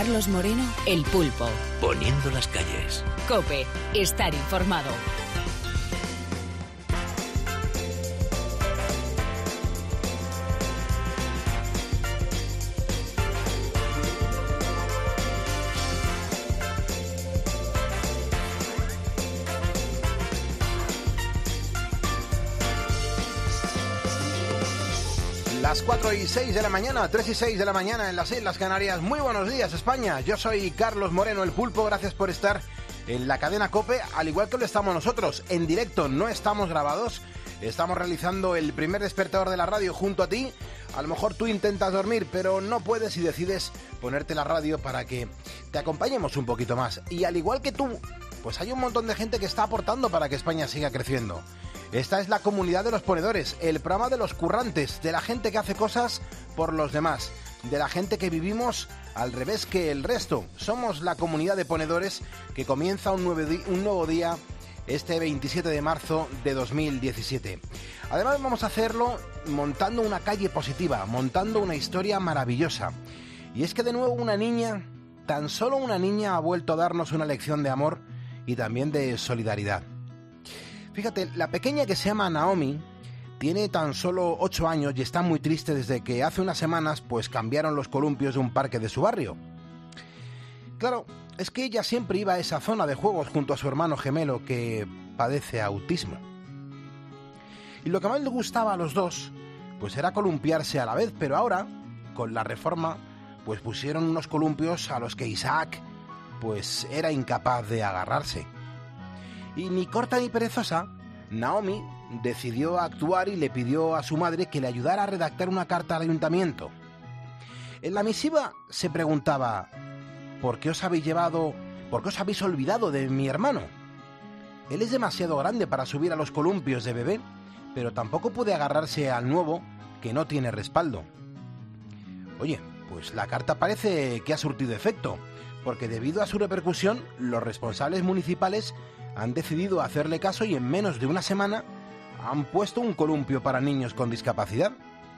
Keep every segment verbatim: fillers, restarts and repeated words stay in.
Carlos Moreno, El Pulpo. Poniendo las calles. COPE, estar informado. Las cuatro y seis de la mañana, tres y seis de la mañana en las Islas Canarias. Muy buenos días, España. Yo soy Carlos Moreno, El Pulpo. Gracias por estar en la cadena COPE, al igual que lo estamos nosotros, en directo. No estamos grabados, estamos realizando el primer despertador de la radio junto a ti. A lo mejor tú intentas dormir, pero no puedes y decides ponerte la radio para que te acompañemos un poquito más. Y al igual que tú, pues hay un montón de gente que está aportando para que España siga creciendo. Esta es la comunidad de los ponedores, el programa de los currantes, de la gente que hace cosas por los demás, de la gente que vivimos al revés que el resto. Somos la comunidad de ponedores que comienza un nuevo, di- un nuevo día este veintisiete de marzo de dos mil diecisiete. Además vamos a hacerlo montando una calle positiva, montando una historia maravillosa. Y es que de nuevo una niña, tan solo una niña, ha vuelto a darnos una lección de amor y también de solidaridad. Fíjate, la pequeña, que se llama Naomi, tiene tan solo ocho años y está muy triste desde que hace unas semanas pues cambiaron los columpios de un parque de su barrio. Claro, es que ella siempre iba a esa zona de juegos junto a su hermano gemelo que padece autismo. Y lo que más les gustaba a los dos pues era columpiarse a la vez, pero ahora, con la reforma, pues pusieron unos columpios a los que Isaac pues era incapaz de agarrarse. Y ni corta ni perezosa, Naomi decidió actuar y le pidió a su madre que le ayudara a redactar una carta al ayuntamiento. En la misiva se preguntaba: ¿por qué os habéis llevado, por qué os habéis olvidado de mi hermano? Él es demasiado grande para subir a los columpios de bebé, pero tampoco puede agarrarse al nuevo, que no tiene respaldo. Oye, pues la carta parece que ha surtido efecto, porque debido a su repercusión, los responsables municipales han decidido hacerle caso y en menos de una semana han puesto un columpio para niños con discapacidad.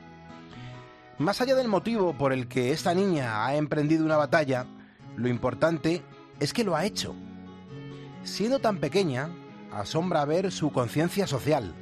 Más allá del motivo por el que esta niña ha emprendido una batalla, lo importante es que lo ha hecho. Siendo tan pequeña, asombra ver su conciencia social.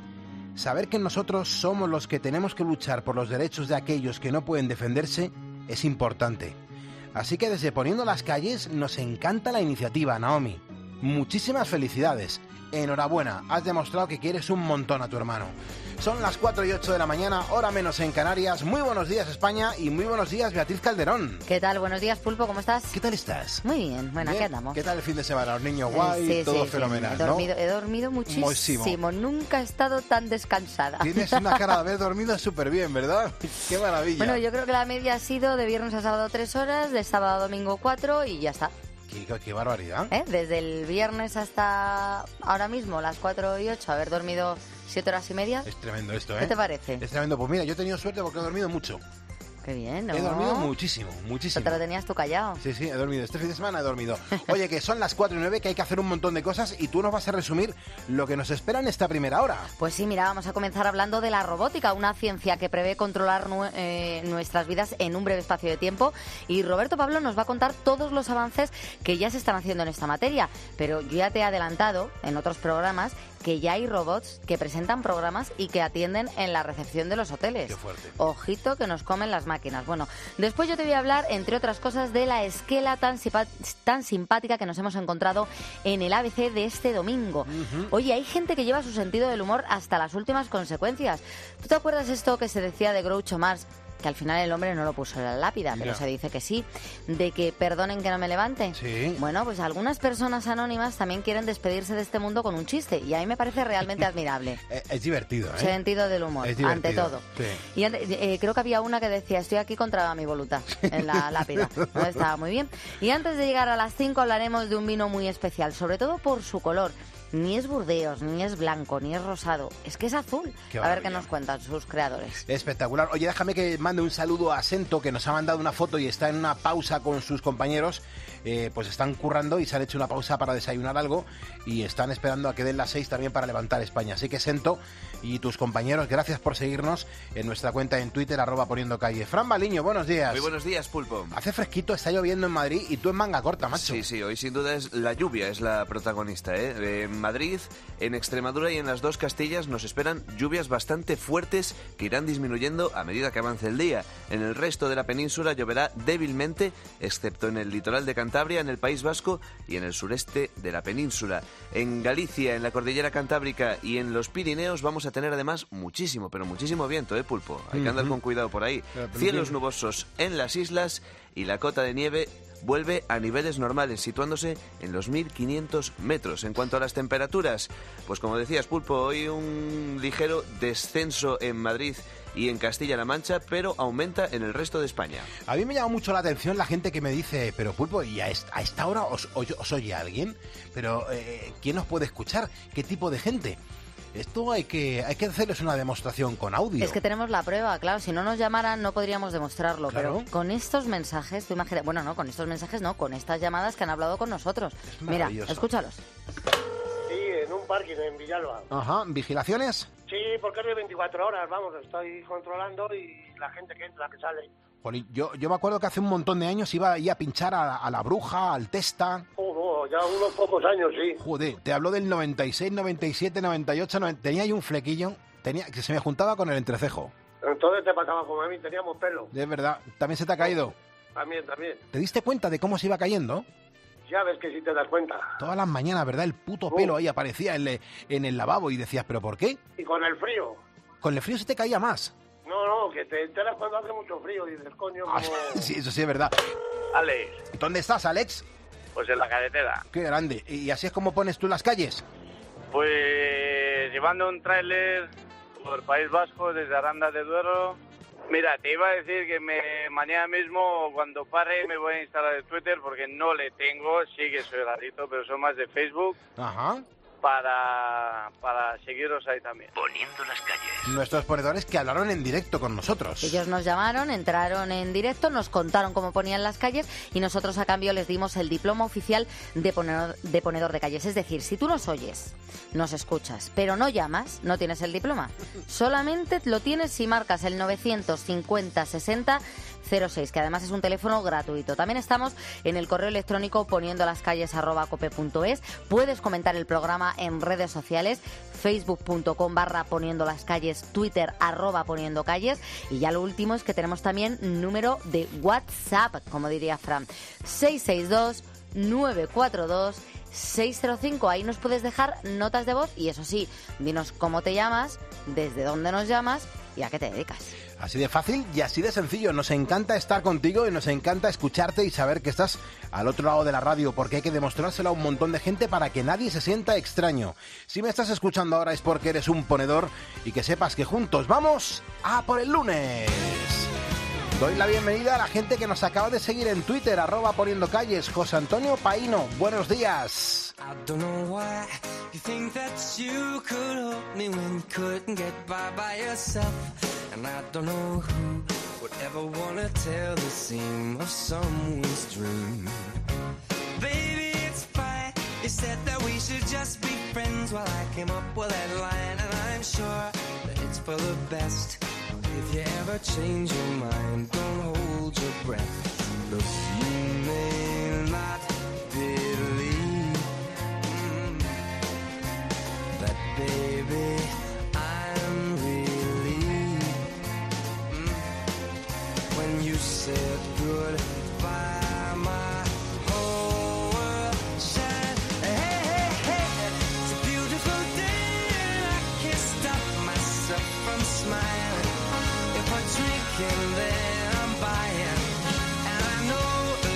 Saber que nosotros somos los que tenemos que luchar por los derechos de aquellos que no pueden defenderse es importante. Así que desde Poniendo las Calles nos encanta la iniciativa, Naomi. Muchísimas felicidades. Enhorabuena, has demostrado que quieres un montón a tu hermano. Son las cuatro y ocho de la mañana, hora menos en Canarias. Muy buenos días, España, y muy buenos días, Beatriz Calderón. ¿Qué tal? Buenos días, Pulpo, ¿cómo estás? ¿Qué tal estás? Muy bien, bueno, ¿Bien? aquí andamos. ¿Qué tal el fin de semana? Los niños guay, Eh, sí, todo sí, fenomenal, sí. He dormido, ¿no? he dormido muchísimo. Muchísimo. Nunca he estado tan descansada. Tienes una cara de haber dormido súper bien, ¿verdad? ¡Qué maravilla! Bueno, yo creo que la media ha sido de viernes a sábado tres horas, de sábado a domingo cuatro y ya está. ¡Qué, qué barbaridad! ¿Eh? Desde el viernes hasta ahora mismo, las cuatro y ocho, haber dormido siete horas y media. Es tremendo esto, ¿eh? ¿Qué te parece? Es tremendo. Pues mira, yo he tenido suerte porque he dormido mucho. Qué bien, ¿no? He dormido muchísimo, muchísimo. Te lo tenías tú callado. Sí, sí, he dormido. Este fin de semana he dormido. Oye, que son las cuatro y nueve, que hay que hacer un montón de cosas y tú nos vas a resumir lo que nos espera en esta primera hora. Pues sí, mira, vamos a comenzar hablando de la robótica, una ciencia que prevé controlar nu- eh, nuestras vidas en un breve espacio de tiempo. Y Roberto Pablo nos va a contar todos los avances que ya se están haciendo en esta materia. Pero yo ya te he adelantado en otros programas que ya hay robots que presentan programas y que atienden en la recepción de los hoteles. Qué fuerte. Ojito que nos comen las máquinas. Bueno, después yo te voy a hablar, entre otras cosas, de la esquela tan, sipa- tan simpática que nos hemos encontrado en el A B C de este domingo. Uh-huh. Oye, hay gente que lleva su sentido del humor hasta las últimas consecuencias. ¿Tú te acuerdas esto que se decía de Groucho Marx? Que al final el hombre no lo puso en la lápida, pero ya. se dice que sí, de que perdonen que no me levante. Sí. Bueno, pues algunas personas anónimas también quieren despedirse de este mundo con un chiste, y a mí me parece realmente admirable. Es divertido, ¿eh? Sentido del humor, es ante todo. Sí. Y eh, creo que había una que decía, estoy aquí contra mi voluntad, en la lápida. ¿No? Estaba muy bien. Y antes de llegar a las cinco hablaremos de un vino muy especial, sobre todo por su color. ni es Burdeos, ni es blanco, ni es rosado, es que es azul. Qué a ver maravilla. qué nos cuentan sus creadores. Espectacular. Oye, déjame que mande un saludo a Sento, que nos ha mandado una foto y está en una pausa con sus compañeros. Eh, pues están currando y se han hecho una pausa para desayunar algo y están esperando a que den las seis también para levantar España. Así que Sento y tus compañeros, gracias por seguirnos en nuestra cuenta en Twitter, arroba poniendo calle. Fran Baliño, buenos días. Muy buenos días, Pulpo. Hace fresquito, está lloviendo en Madrid y tú en manga corta, macho. Sí, sí, hoy sin duda es la lluvia, es la protagonista, ¿eh? En Madrid, en Extremadura y en las dos Castillas nos esperan lluvias bastante fuertes que irán disminuyendo a medida que avance el día. En el resto de la península lloverá débilmente, excepto en el litoral de Cantabria, en el País Vasco y en el sureste de la península. En Galicia, en la cordillera Cantábrica y en los Pirineos vamos a tener además muchísimo, pero muchísimo viento, ¿eh, Pulpo? Hay que andar con cuidado por ahí. Cielos nubosos en las islas y la cota de nieve vuelve a niveles normales, situándose en los mil quinientos metros. En cuanto a las temperaturas, pues como decías, Pulpo, hoy un ligero descenso en Madrid y en Castilla-La Mancha, pero aumenta en el resto de España. A mí me llama mucho la atención la gente que me dice, pero Pulpo, ¿y a esta, a esta hora os, os, os oye alguien? Pero, eh, ¿quién os puede escuchar? ¿Qué tipo de gente? Esto hay que hay que hacerles una demostración con audio. Es que tenemos la prueba, claro, si no nos llamaran no podríamos demostrarlo, Claro. pero con estos mensajes, tú imagínate, bueno, no, con estos mensajes no, con estas llamadas que han hablado con nosotros. Mira, maravilloso. escúchalos. Sí, en un parking en Villalba. Ajá, ¿vigilaciones? Sí, porque es de veinticuatro horas, vamos, estoy controlando y la gente que entra, que sale. Jolín, Yo, yo me acuerdo que hace un montón de años iba ahí a pinchar a, a la Bruja, al Testa. Oh, no, ya unos pocos años, sí. Joder, te hablo del noventa y seis, noventa y siete, noventa y ocho, noventa tenía ahí un flequillo tenía, que se me juntaba con el entrecejo. Entonces te pasaba como a mí, teníamos pelo. De verdad, ¿también se te ha caído? También, también. ¿Te diste cuenta de cómo se iba cayendo? Ya ves que si te das cuenta. Todas las mañanas, ¿verdad? El puto Oh. pelo ahí aparecía en, le- en el lavabo y decías, ¿pero por qué? Y con el frío. Con el frío se te caía más. No, no, que te enteras cuando hace mucho frío y dices, coño, como... Ah, sí, eso sí es verdad. Alex, ¿Dónde estás, Alex? pues en la carretera. Qué grande. ¿Y así es como pones tú las calles? Pues llevando un tráiler por País Vasco desde Aranda de Duero. Mira, te iba a decir que me, mañana mismo cuando pare me voy a instalar el Twitter porque no le tengo, sí que soy rarito, pero son más de Facebook Ajá. para, para seguiros ahí también. Poniendo las calles. Nuestros ponedores que hablaron en directo con nosotros. Ellos nos llamaron, entraron en directo, nos contaron cómo ponían las calles y nosotros a cambio les dimos el diploma oficial de ponedor, de ponedor de calles. Es decir, si tú nos oyes, nos escuchas, pero no llamas, no tienes el diploma. Solamente lo tienes si marcas el novecientos cincuenta sesenta cero seis, que además es un teléfono gratuito. También estamos en el correo electrónico poniendo las calles arroba cope punto es. Puedes comentar el programa en redes sociales, facebook.com barra poniendo las calles, twitter arroba poniendo calles. Y ya lo último es que tenemos también número de WhatsApp, como diría Fran, seis seis dos nueve cuatro dos seis cero cinco. Ahí nos puedes dejar notas de voz y eso sí, dinos cómo te llamas, desde dónde nos llamas y a qué te dedicas. Así de fácil y así de sencillo. Nos encanta estar contigo y nos encanta escucharte y saber que estás al otro lado de la radio, porque hay que demostrárselo a un montón de gente para que nadie se sienta extraño. Si me estás escuchando ahora es porque eres un ponedor y que sepas que juntos vamos a por el lunes. Doy la bienvenida a la gente que nos acaba de seguir en Twitter, arroba poniendo calles. José Antonio Paino, buenos días. I don't know why you think that you could help me when you couldn't get by by yourself. And I don't know who would ever wanna tell the seam of someone's dream. Baby, it's fine. You said that we should just be friends while I came up with that line. And I'm sure that it's for the best. If you ever change your mind, don't hold your breath. Look, you may not believe mm, that, baby, I'm relieved mm, when you said goodbye. My whole world shined. Hey, hey, hey, it's a beautiful day and I can't stop myself from smiling. If I drink and then I'm buying, and I know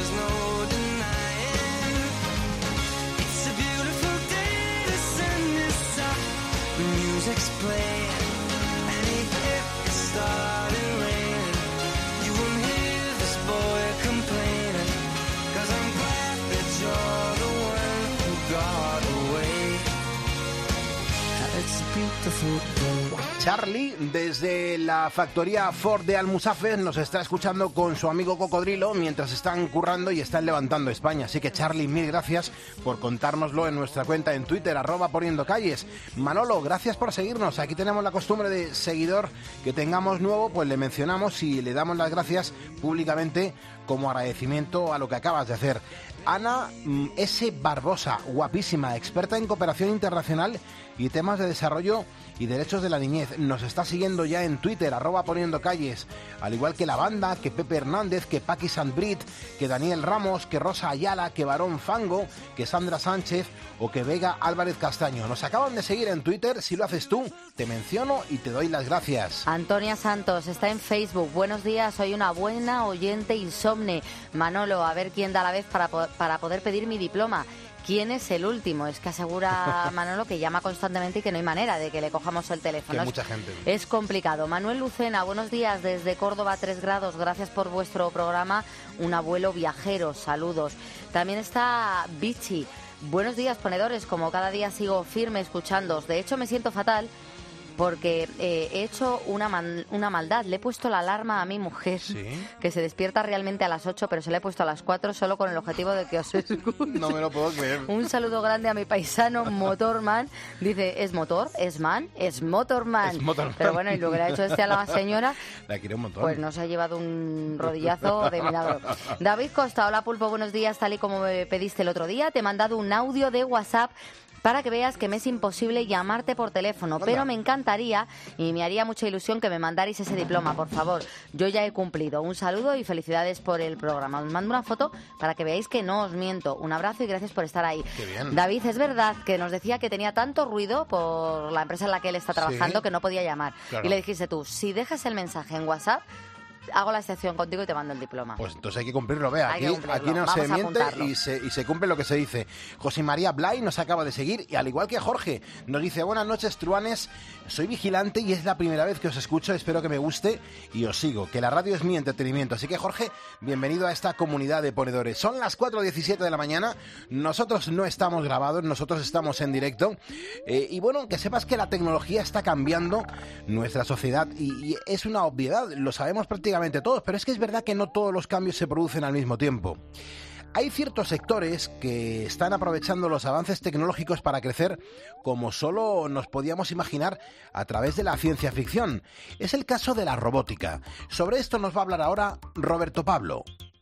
football. Charlie, desde la factoría Ford de Almusafes, nos está escuchando con su amigo Cocodrilo mientras están currando y están levantando España. Así que, Charlie, mil gracias por contárnoslo en nuestra cuenta en Twitter, arroba poniendo calles. Manolo, gracias por seguirnos. Aquí tenemos la costumbre de seguidor que tengamos nuevo, pues le mencionamos y le damos las gracias públicamente como agradecimiento a lo que acabas de hacer. Ana S. Barbosa, guapísima, experta en cooperación internacional y temas de desarrollo y derechos de la niñez. Nos está siguiendo ya en Twitter, arroba poniendo calles, al igual que La Banda, que Pepe Hernández, que Paqui Sandbrit, que Daniel Ramos, que Rosa Ayala, que Barón Fango, que Sandra Sánchez o que Vega Álvarez Castaño. Nos acaban de seguir en Twitter. Si lo haces tú, te menciono y te doy las gracias. Antonia Santos está en Facebook. Buenos días, soy una buena oyente insomne. Manolo, a ver quién da la vez para, para poder pedir mi diploma. ¿Quién es el último? Es que asegura Manolo que llama constantemente y que no hay manera de que le cojamos el teléfono. Que mucha gente. Es complicado. Manuel Lucena, buenos días desde Córdoba, tres grados. Gracias por vuestro programa. Un abuelo viajero, saludos. También está Vichy. Buenos días, ponedores. Como cada día sigo firme escuchándoos. De hecho, me siento fatal porque eh, he hecho una, man, una maldad. Le he puesto la alarma a mi mujer, ¿Sí? que se despierta realmente a las ocho, pero se la he puesto a las cuatro solo con el objetivo de que os escuche. No me lo puedo creer. Un saludo grande a mi paisano Motorman. Dice, ¿es motor? ¿Es man? Es Motorman. Es Motorman. Pero bueno, y lo que le ha hecho este a la señora, la quiere un montón. Pues nos ha llevado un rodillazo de milagro. David Costa, hola Pulpo, buenos días. Tal y como me pediste el otro día, te he mandado un audio de WhatsApp para que veas que me es imposible llamarte por teléfono, pero me encantaría y me haría mucha ilusión que me mandarais ese diploma, por favor. Yo ya he cumplido. Un saludo y felicidades por el programa. Os mando una foto para que veáis que no os miento. Un abrazo y gracias por estar ahí. Qué bien. David, es verdad que nos decía que tenía tanto ruido por la empresa en la que él está trabajando, sí, que no podía llamar. Claro. Y le dijiste tú, si dejas el mensaje en WhatsApp, hago la excepción contigo y te mando el diploma. Pues entonces hay que cumplirlo, vea, aquí, cumplirlo. aquí no Vamos se miente y se, y se cumple lo que se dice. José María Blay nos acaba de seguir y al igual que Jorge, nos dice, buenas noches truanes, soy vigilante y es la primera vez que os escucho, espero que me guste y os sigo, que la radio es mi entretenimiento. Así que Jorge, bienvenido a esta comunidad de ponedores. Son las cuatro diecisiete de la mañana, nosotros no estamos grabados, nosotros estamos en directo eh, y bueno, que sepas que la tecnología está cambiando nuestra sociedad y, y es una obviedad, lo sabemos prácticamente todos, pero es que es verdad que no todos los cambios se producen al mismo tiempo. Hay ciertos sectores que están aprovechando los avances tecnológicos para crecer como solo nos podíamos imaginar a través de la ciencia ficción. Es el caso de la robótica. Sobre esto nos va a hablar ahora Roberto Pablo.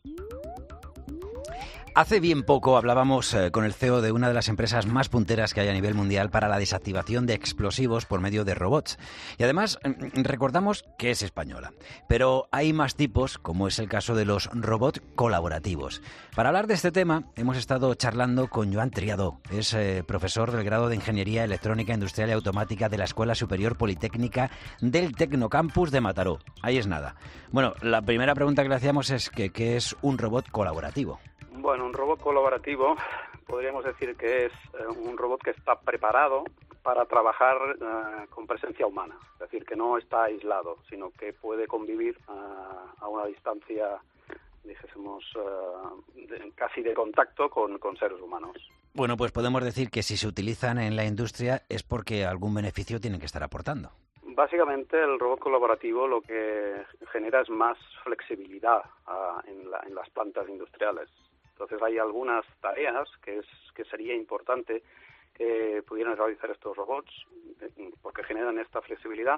Hace bien poco hablábamos eh, con el C E O de una de las empresas más punteras que hay a nivel mundial para la desactivación de explosivos por medio de robots. Y además recordamos que es española. Pero hay más tipos, como es el caso de los robots colaborativos. Para hablar de este tema hemos estado charlando con Joan Triadó. Es eh, profesor del grado de Ingeniería Electrónica Industrial y Automática de la Escuela Superior Politécnica del Tecnocampus de Mataró. Ahí es nada. Bueno, la primera pregunta que le hacíamos es que, ¿qué es un robot colaborativo? Bueno, un robot colaborativo podríamos decir que es eh, un robot que está preparado para trabajar eh, con presencia humana, es decir, que no está aislado, sino que puede convivir uh, a una distancia, dijésemos, uh, de, casi de contacto con, con seres humanos. Bueno, pues podemos decir que si se utilizan en la industria es porque algún beneficio tienen que estar aportando. Básicamente el robot colaborativo lo que genera es más flexibilidad uh, en, la, en las plantas industriales. Entonces hay algunas tareas que es que sería importante que pudieran realizar estos robots porque generan esta flexibilidad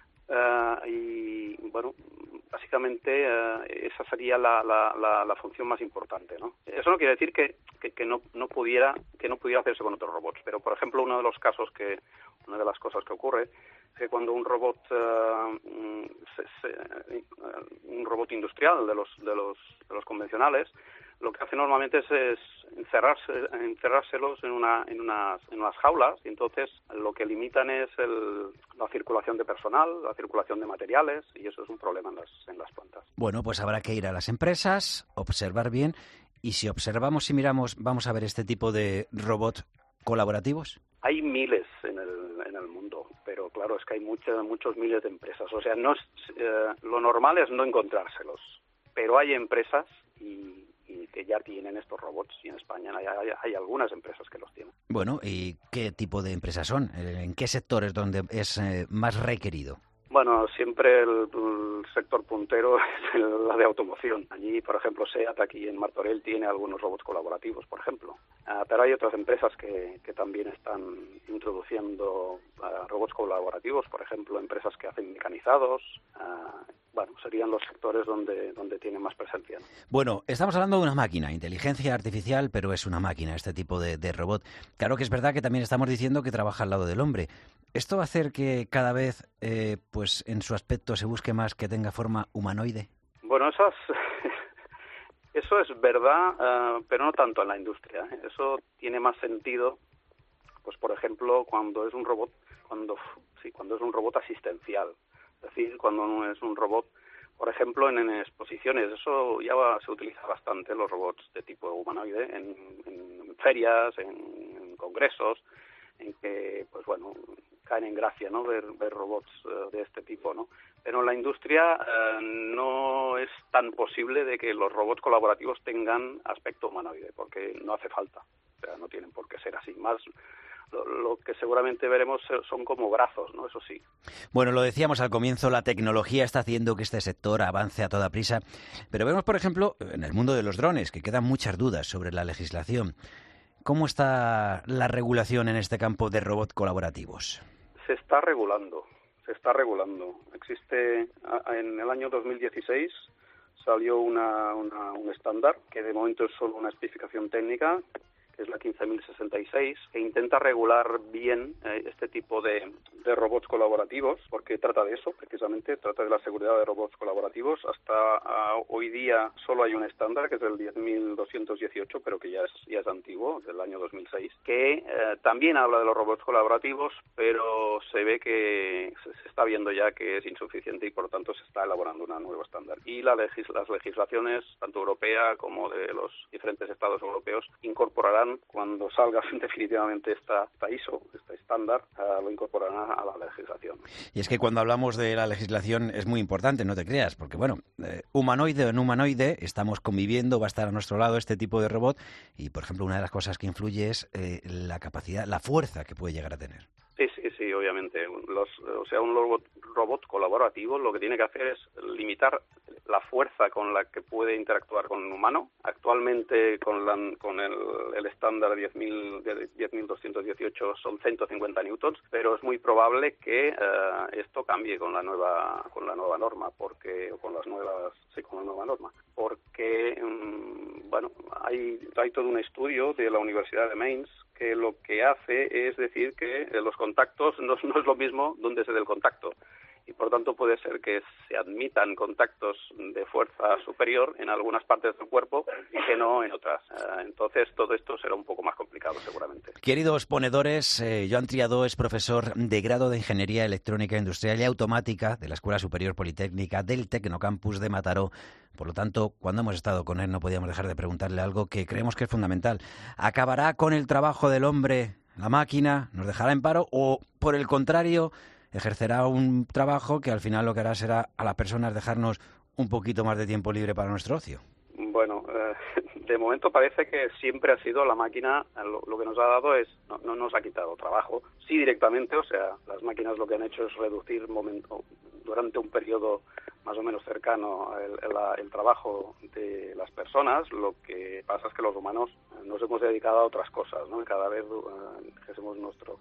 uh, y bueno, básicamente uh, esa sería la, la, la, la función más importante, ¿no? Eso no quiere decir que, que, que no, no pudiera que no pudiera hacerse con otros robots, pero por ejemplo uno de los casos que una de las cosas que ocurre es que cuando un robot uh, se, se, uh, un robot industrial de los de los de los convencionales lo que hace normalmente es, es encerrarse, encerrárselos en una, en unas, en unas jaulas y entonces lo que limitan es el, la circulación de personal, la circulación de materiales y eso es un problema en las, en las plantas. Bueno, pues habrá que ir a las empresas, observar bien y si observamos y miramos, vamos a ver este tipo de robots colaborativos. Hay miles en el, en el mundo, pero claro, es que hay muchos, muchos miles de empresas. O sea, no es, eh, lo normal es no encontrárselos, pero hay empresas y y que ya tienen estos robots, y en España hay, hay, hay algunas empresas que los tienen. Bueno, ¿y qué tipo de empresas son? ¿En qué sectores donde es eh, más requerido? Bueno, siempre el, el sector puntero es el, la de automoción. Allí, por ejemplo, SEAT, aquí en Martorell, tiene algunos robots colaborativos, por ejemplo. Uh, pero hay otras empresas que, que también están introduciendo uh, robots colaborativos, por ejemplo, empresas que hacen mecanizados. Uh, bueno, serían los sectores donde, donde tienen más presencia, ¿no? Bueno, estamos hablando de una máquina, inteligencia artificial, pero es una máquina, este tipo de, de robot. Claro que es verdad que también estamos diciendo que trabaja al lado del hombre. ¿Esto va a hacer que cada vez, eh, pues en su aspecto, se busque más que tenga forma humanoide? Bueno, esas, eso es verdad, uh, pero no tanto en la industria, ¿eh? Eso tiene más sentido, pues por ejemplo, cuando es un robot, cuando sí, cuando es un robot asistencial, es decir, cuando no es un robot, por ejemplo, en, en exposiciones. Eso ya va, se utiliza bastante, los robots de tipo humanoide, en, en ferias, en, en congresos, en que, pues bueno, caen en gracia, ¿no?, ver, ver robots uh, de este tipo, ¿no? Pero en la industria uh, no es tan posible de que los robots colaborativos tengan aspecto humanoide, porque no hace falta, o sea, no tienen por qué ser así. Más lo, lo que seguramente veremos son como brazos, ¿no? Eso sí. Bueno, lo decíamos al comienzo, la tecnología está haciendo que este sector avance a toda prisa, pero vemos, por ejemplo, en el mundo de los drones, que quedan muchas dudas sobre la legislación. ¿Cómo está la regulación en este campo de robots colaborativos? Se está regulando, se está regulando. Existe, en el año dos mil dieciséis salió una, una, un estándar que de momento es solo una especificación técnica, que es la quince mil sesenta y seis, que intenta regular bien eh, este tipo de, de robots colaborativos, porque trata de eso, precisamente, trata de la seguridad de robots colaborativos. Hasta uh, hoy día solo hay un estándar, que es el diez mil doscientos dieciocho, pero que ya es, ya es antiguo, del año dos mil seis, que eh, también habla de los robots colaborativos, pero se ve que se, se está viendo ya que es insuficiente y por lo tanto se está elaborando un nuevo estándar. Y la legis- las legislaciones, tanto europea como de los diferentes estados europeos, incorporarán, cuando salga definitivamente esta, esta I S O, este estándar, uh, lo incorporarán a la legislación. Y es que cuando hablamos de la legislación es muy importante, no te creas, porque bueno, eh, humanoide o no humanoide, estamos conviviendo, va a estar a nuestro lado este tipo de robot y, por ejemplo, una de las cosas que influye es eh, la capacidad, la fuerza que puede llegar a tener. Sí, sí, sí, obviamente. Los, o sea, un robot, robot colaborativo lo que tiene que hacer es limitar la fuerza con la que puede interactuar con un humano. Actualmente, con, la, con el, el estándar diez mil doscientos dieciocho son ciento cincuenta newtons, pero es muy probable que uh, esto cambie con la nueva con la nueva norma, porque o con las nuevas sí, con la nueva norma, porque um, bueno, hay hay todo un estudio de la Universidad de Mainz que lo que hace es decir que los contactos no, no es lo mismo donde se dé el contacto, y por tanto puede ser que se admitan contactos de fuerza superior en algunas partes del cuerpo y que no en otras. Entonces todo esto será un poco más complicado seguramente. Queridos ponedores, eh, Joan Triadó es profesor de grado de Ingeniería Electrónica Industrial y Automática de la Escuela Superior Politécnica del Tecnocampus de Mataró. Por lo tanto, cuando hemos estado con él no podíamos dejar de preguntarle algo que creemos que es fundamental. ¿Acabará con el trabajo del hombre la máquina? ¿Nos dejará en paro? ¿O, por el contrario, ejercerá un trabajo que al final lo que hará será a las personas dejarnos un poquito más de tiempo libre para nuestro ocio? Bueno, eh, de momento parece que siempre ha sido la máquina, lo, lo que nos ha dado es, no, no nos ha quitado trabajo, sí directamente, o sea, las máquinas lo que han hecho es reducir momento, durante un periodo más o menos cercano el, el, el trabajo de las personas. Lo que pasa es que los humanos nos hemos dedicado a otras cosas, ¿no? Cada vez eh, ejercemos nuestro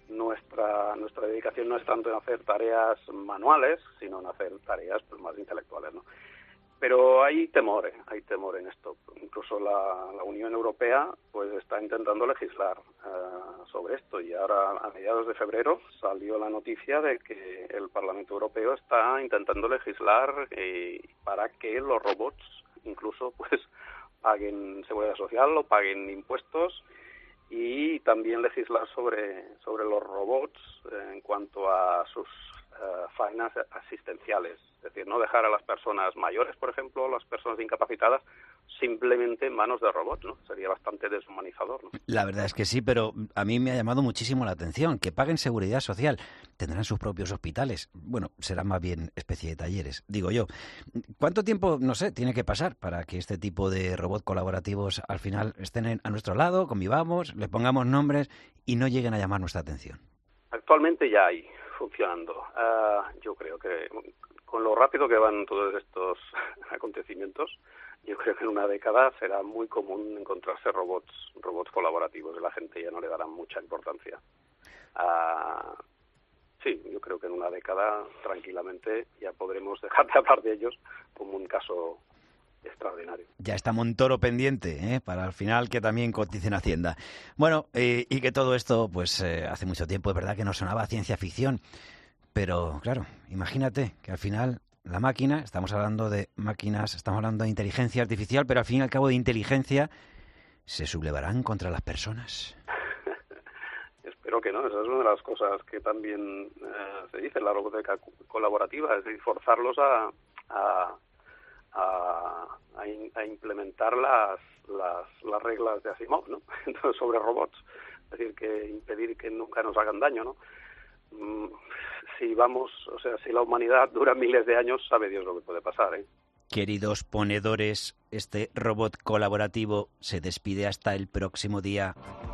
nuestra nuestra dedicación no es tanto en hacer tareas manuales, sino en hacer tareas pues más intelectuales, ¿no? Pero hay temor, ¿eh? hay temor en esto. Incluso la, la Unión Europea pues está intentando legislar uh, sobre esto, y ahora a mediados de febrero salió la noticia de que el Parlamento Europeo está intentando legislar eh, para que los robots incluso pues paguen seguridad social o paguen impuestos, y también legislar sobre sobre los robots eh, en cuanto a sus uh, faenas asistenciales. Es decir, no dejar a las personas mayores, por ejemplo, las personas incapacitadas, simplemente en manos de robots, ¿no? Sería bastante deshumanizador, ¿no? La verdad es que sí, pero a mí me ha llamado muchísimo la atención. Que paguen seguridad social, tendrán sus propios hospitales. Bueno, serán más bien especie de talleres, digo yo. ¿Cuánto tiempo, no sé, tiene que pasar para que este tipo de robots colaborativos al final estén a nuestro lado, convivamos, les pongamos nombres y no lleguen a llamar nuestra atención? Actualmente ya hay funcionando. Uh, yo creo que con lo rápido que van todos estos acontecimientos, yo creo que en una década será muy común encontrarse robots robots colaborativos y la gente ya no le dará mucha importancia. Uh, sí, yo creo que en una década tranquilamente ya podremos dejar de hablar de ellos como un caso extraordinario. Ya está Montoro pendiente, ¿eh? Para al final que también coticen Hacienda. Bueno, eh, y que todo esto, pues eh, hace mucho tiempo, es verdad que nos sonaba a ciencia ficción, pero claro, imagínate que al final la máquina, estamos hablando de máquinas, estamos hablando de inteligencia artificial, pero al fin y al cabo de inteligencia, ¿se sublevarán contra las personas? Espero que no, esa es una de las cosas que también eh, se dice en la robótica colaborativa, es decir, forzarlos a, a, a, a, in, a implementar las, las, las reglas de Asimov, ¿no? Entonces, sobre robots, es decir, que impedir que nunca nos hagan daño, ¿no? Mm, si vamos, o sea, si la humanidad dura miles de años, sabe Dios lo que puede pasar, ¿eh? Queridos ponedores, este robot colaborativo se despide hasta el próximo día.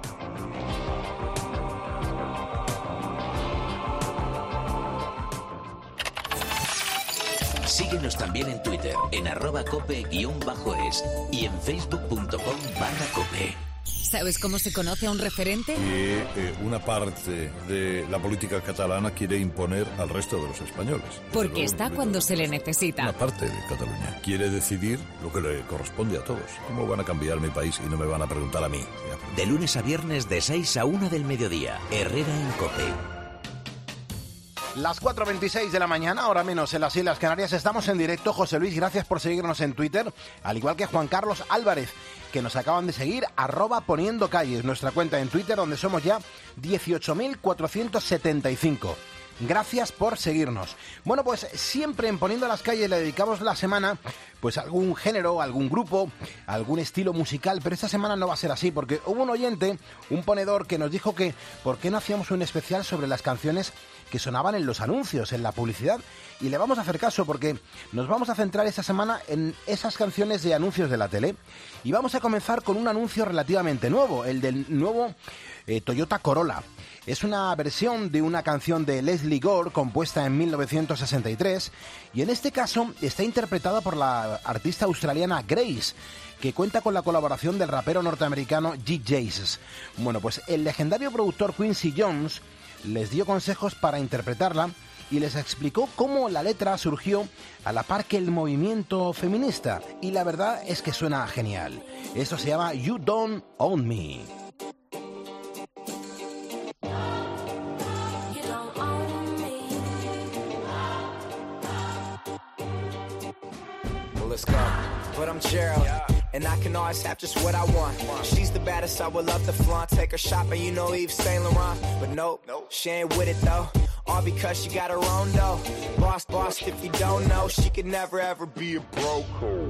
Síguenos también en Twitter, en arroba cope guión bajo es y en facebook punto com barra cope. ¿Sabes cómo se conoce a un referente? Que eh, una parte de la política catalana quiere imponer al resto de los españoles. Porque luego, está cuando se le necesita. Una parte de Cataluña quiere decidir lo que le corresponde a todos. ¿Cómo van a cambiar mi país y no me van a preguntar a mí? De lunes a viernes de seis a una del mediodía. Herrera en COPE. Las cuatro veintiséis de la mañana, ahora menos en las Islas Canarias, estamos en directo. José Luis, gracias por seguirnos en Twitter, al igual que Juan Carlos Álvarez, que nos acaban de seguir, arroba poniendo calles, nuestra cuenta en Twitter, donde somos ya dieciocho mil cuatrocientos setenta y cinco. Gracias por seguirnos. Bueno, pues siempre en Poniendo las Calles le dedicamos la semana pues a algún género, algún grupo, algún estilo musical, pero esta semana no va a ser así, porque hubo un oyente, un ponedor, que nos dijo que ¿por qué no hacíamos un especial sobre las canciones que sonaban en los anuncios, en la publicidad? Y le vamos a hacer caso, porque nos vamos a centrar esta semana en esas canciones de anuncios de la tele. Y vamos a comenzar con un anuncio relativamente nuevo, el del nuevo eh, Toyota Corolla. Es una versión de una canción de Leslie Gore compuesta en mil novecientos sesenta y tres y en este caso está interpretada por la artista australiana Grace, que cuenta con la colaboración del rapero norteamericano G. Jesus. Bueno, pues el legendario productor Quincy Jones les dio consejos para interpretarla y les explicó cómo la letra surgió a la par que el movimiento feminista, y la verdad es que suena genial. Esto se llama You Don't Own Me. Let's go. But I'm Gerald, yeah. And I can always have just what I want. She's the baddest, I would love to flaunt. Take her shopping, you know Yves Saint Laurent. But nope, nope, she ain't with it though. All because she got her own dough. Boss, boss, if you don't know, she could never ever be a broke.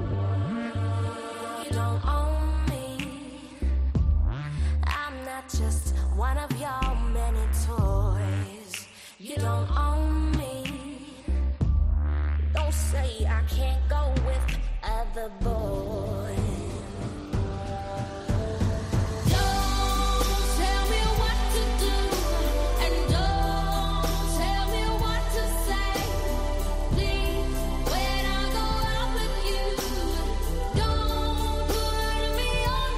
You don't own me. I'm not just one of your many toys. You don't own me. Don't say I can't go with other boys. Don't tell me what to do, and don't tell me what to say. Please, when I go out with you, don't put me on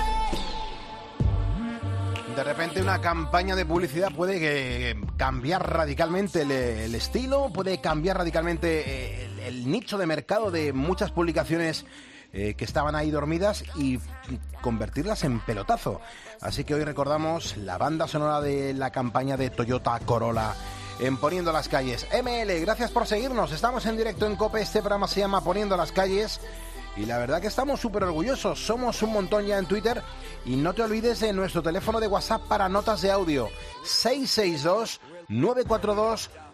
display. De repente una campaña de publicidad puede que cambiar radicalmente el, el estilo, puede cambiar radicalmente el, el nicho de mercado de muchas publicaciones eh, que estaban ahí dormidas y convertirlas en pelotazo. Así que hoy recordamos la banda sonora de la campaña de Toyota Corolla en Poniendo las Calles. M L, gracias por seguirnos. Estamos en directo en COPE. Este programa se llama Poniendo las Calles. Y la verdad que estamos súper orgullosos. Somos un montón ya en Twitter. Y no te olvides de nuestro teléfono de WhatsApp para notas de audio. seis seis dos, nueve cuatro dos,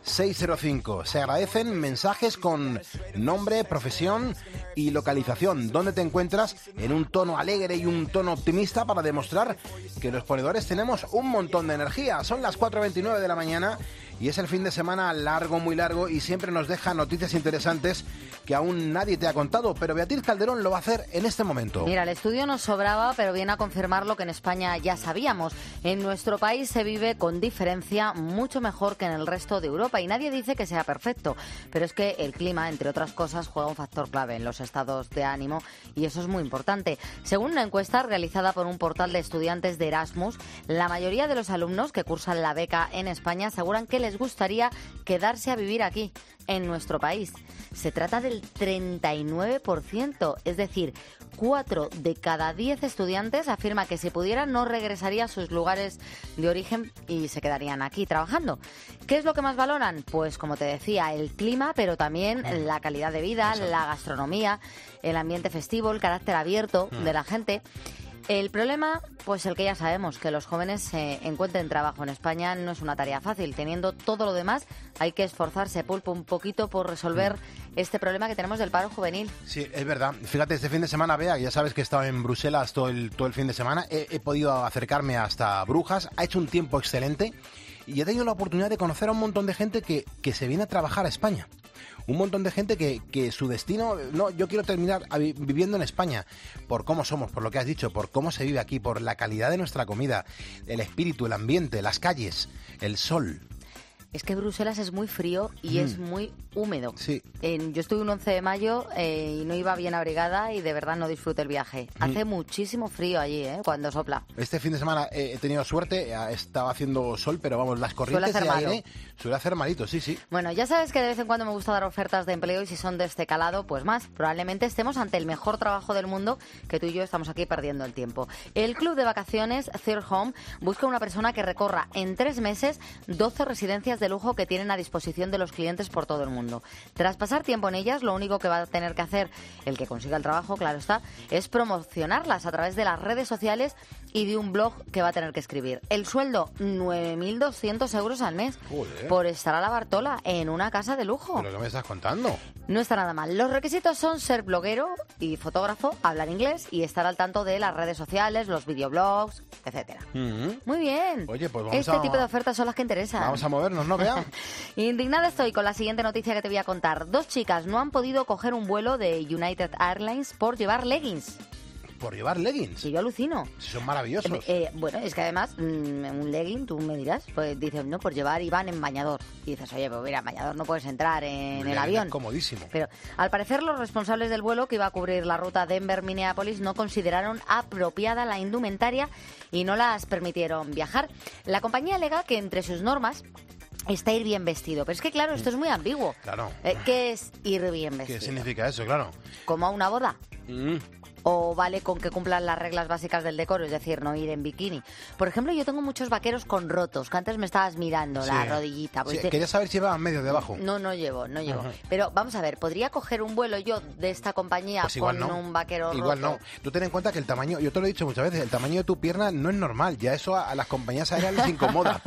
seis cero cinco. Se agradecen mensajes con nombre, profesión y localización. ¿Dónde te encuentras? En un tono alegre y un tono optimista para demostrar que los ponedores tenemos un montón de energía. Son las cuatro veintinueve de la mañana y es el fin de semana largo, muy largo, y siempre nos deja noticias interesantes que aún nadie te ha contado, pero Beatriz Calderón lo va a hacer en este momento. Mira, el estudio nos sobraba, pero viene a confirmar lo que en España ya sabíamos. En nuestro país se vive con diferencia mucho mejor que en el resto de Europa y nadie dice que sea perfecto, pero es que el clima, entre otras cosas, juega un factor clave en los estados de ánimo y eso es muy importante. Según una encuesta realizada por un portal de estudiantes de Erasmus, la mayoría de los alumnos que cursan la beca en España aseguran que les gustaría quedarse a vivir aquí, en nuestro país. Se trata del treinta y nueve por ciento, es decir, cuatro de cada diez estudiantes afirma que si pudieran no regresaría a sus lugares de origen y se quedarían aquí trabajando. ¿Qué es lo que más valoran? Pues como te decía, el clima, pero también la calidad de vida, Exacto. la gastronomía, el ambiente festivo, el carácter abierto mm. de la gente. El problema, pues el que ya sabemos, que los jóvenes eh, encuentren trabajo en España no es una tarea fácil. Teniendo todo lo demás, hay que esforzarse, Pulpo, un poquito por resolver mm. este problema que tenemos del paro juvenil. Sí, es verdad. Fíjate, este fin de semana, Bea, ya sabes que he estado en Bruselas todo el, todo el fin de semana. He, he podido acercarme hasta Brujas. Ha hecho un tiempo excelente y he tenido la oportunidad de conocer a un montón de gente que, que se viene a trabajar a España. Un montón de gente que, que su destino, no, yo quiero terminar vi- viviendo en España, por cómo somos, por lo que has dicho, por cómo se vive aquí, por la calidad de nuestra comida, el espíritu, el ambiente, las calles, el sol. Es que Bruselas es muy frío y mm. es muy húmedo. Sí. En, yo estuve un once de mayo eh, y no iba bien abrigada y de verdad no disfruté el viaje. Mm. Hace muchísimo frío allí, ¿eh? Cuando sopla. Este fin de semana eh, he tenido suerte, estaba haciendo sol, pero vamos, las corrientes de aire suele hacer malito, sí, sí. Bueno, ya sabes que de vez en cuando me gusta dar ofertas de empleo y si son de este calado, pues más. Probablemente estemos ante el mejor trabajo del mundo que tú y yo estamos aquí perdiendo el tiempo. El club de vacaciones Third Home busca una persona que recorra en tres meses doce residencias de lujo que tienen a disposición de los clientes por todo el mundo. Tras pasar tiempo en ellas, lo único que va a tener que hacer el que consiga el trabajo, claro está, es promocionarlas a través de las redes sociales y de un blog que va a tener que escribir. El sueldo, nueve mil doscientos euros al mes. Joder. Por estar a la Bartola en una casa de lujo. ¿Pero qué me estás contando? No está nada mal. Los requisitos son ser bloguero y fotógrafo, hablar inglés y estar al tanto de las redes sociales, los videoblogs, etcétera. Mm-hmm. Muy bien. Oye, pues vamos este a... tipo de ofertas son las que interesan. Vamos a movernos, ¿no, Bea? Indignada estoy con la siguiente noticia que te voy a contar. Dos chicas no han podido coger un vuelo de United Airlines por llevar leggings. ¿Por llevar leggings? Y yo alucino. Son maravillosos. Eh, eh, bueno, es que además, mmm, un legging, tú me dirás, pues dices, no, por llevar Iván en bañador. Y dices, oye, pues mira, en bañador no puedes entrar en el avión. Es comodísimo. Pero al parecer los responsables del vuelo que iba a cubrir la ruta Denver-Minneapolis no consideraron apropiada la indumentaria y no las permitieron viajar. La compañía alega que entre sus normas está ir bien vestido. Pero es que, claro, esto es muy ambiguo. Claro. Eh, ¿Qué es ir bien vestido? ¿Qué significa eso, claro? ¿Como a una boda? Mm. ¿O vale con que cumplan las reglas básicas del decoro? Es decir, no ir en bikini. Por ejemplo, yo tengo muchos vaqueros con rotos, que antes me estabas mirando, sí. la rodillita. Sí, quería saber si llevaban medio debajo. No, no llevo, no llevo. Ajá. Pero vamos a ver, ¿podría coger un vuelo yo de esta compañía pues con no. un vaquero igual roto? Igual no. Tú ten en cuenta que el tamaño, yo te lo he dicho muchas veces, el tamaño de tu pierna no es normal. Ya eso a, a las compañías aéreas les incomoda.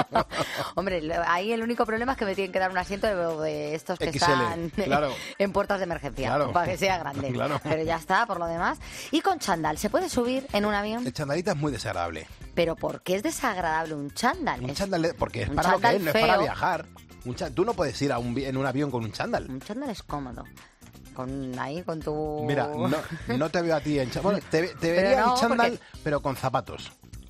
Hombre, ahí el único problema es que me tienen que dar un asiento de, de estos que X L, están claro. en puertas de emergencia, claro. para que sea grande. Claro. Pero ya está, por lo demás. Y con chándal, ¿se puede subir en un avión? El chandalita es muy desagradable. ¿Pero por qué es desagradable un chándal? Un es... chándal, porque es un para lo que es, no es feo. para viajar. Un ch... Tú no puedes ir a un, en un avión con un chándal. Un chándal es cómodo. Con ahí, con tu... Mira, no, no te veo a ti en chándal. Bueno, te, te vería no, en chándal, porque... pero con zapatos.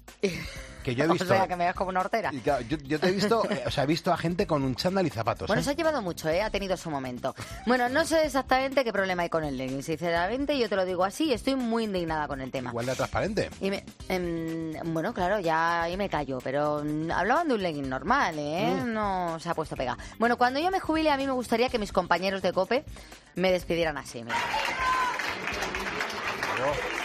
Que yo he visto... O sea, que me veas como una hortera. Y claro, yo, yo te he visto, eh, o sea, he visto a gente con un chándal y zapatos. Bueno, ¿eh? se ha llevado mucho, ¿eh? Ha tenido su momento. Bueno, no sé exactamente qué problema hay con el legging. Sinceramente, yo te lo digo así, estoy muy indignada con el tema. Igual de transparente. Y me, eh, bueno, claro, ya ahí me callo, pero hablaban de un legging normal, ¿eh? Mm. No se ha puesto pega. Bueno, cuando yo me jubile, a mí me gustaría que mis compañeros de COPE me despidieran así, mira.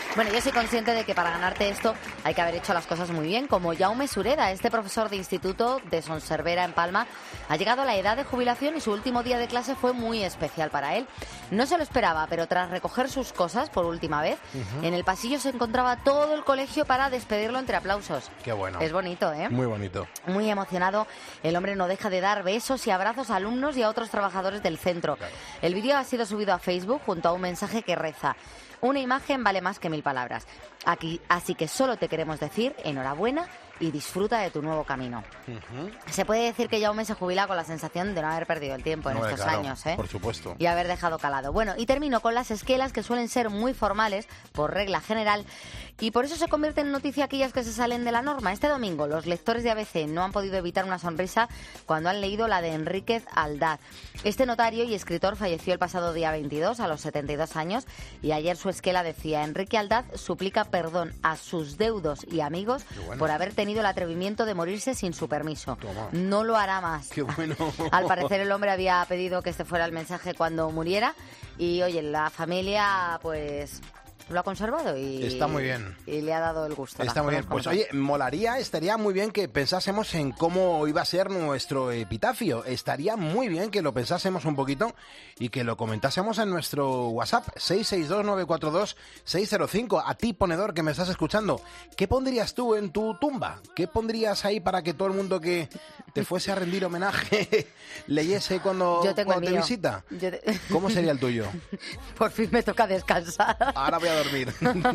Bueno, yo soy consciente de que para ganarte esto hay que haber hecho las cosas muy bien, como Jaume Sureda, este profesor de instituto de Son Servera en Palma, ha llegado a la edad de jubilación y su último día de clase fue muy especial para él. No se lo esperaba, pero tras recoger sus cosas por última vez, uh-huh. en el pasillo se encontraba todo el colegio para despedirlo entre aplausos. Qué bueno. Es bonito, ¿eh? Muy bonito. Muy emocionado, el hombre no deja de dar besos y abrazos a alumnos y a otros trabajadores del centro. Claro. El vídeo ha sido subido a Facebook junto a un mensaje que reza: una imagen vale más que mil palabras. Aquí, así que solo te queremos decir enhorabuena y disfruta de tu nuevo camino. Uh-huh. Se puede decir que Jaume se jubila con la sensación de no haber perdido el tiempo en no, estos claro, años, ¿eh? Por supuesto. Y haber dejado calado. Bueno, y termino con las esquelas, que suelen ser muy formales, por regla general, y por eso se convierten en noticia aquellas que se salen de la norma. Este domingo, los lectores de A B C no han podido evitar una sonrisa cuando han leído la de Enríquez Aldaz. Este notario y escritor falleció el pasado día veintidós, a los setenta y dos años, y ayer su esquela decía: Enrique Aldaz suplica perdón a sus deudos y amigos bueno. por haber tenido el atrevimiento de morirse sin su permiso. Toma. No lo hará más. Qué bueno. Al parecer el hombre había pedido que este fuera el mensaje cuando muriera y, oye, la familia pues lo ha conservado y está muy bien. Y le ha dado el gusto. Está muy bien. Pues oye, molaría, estaría muy bien que pensásemos en cómo iba a ser nuestro epitafio. Estaría muy bien que lo pensásemos un poquito y que lo comentásemos en nuestro WhatsApp seis seis dos nueve cuatro dos seis cero cinco. A ti, ponedor, que me estás escuchando, ¿qué pondrías tú en tu tumba? ¿Qué pondrías ahí para que todo el mundo que te fuese a rendir homenaje leyese cuando, Yo tengo cuando el te mío. visita? Yo te... ¿Cómo sería el tuyo? Por fin me toca descansar. Ahora voy a dormir.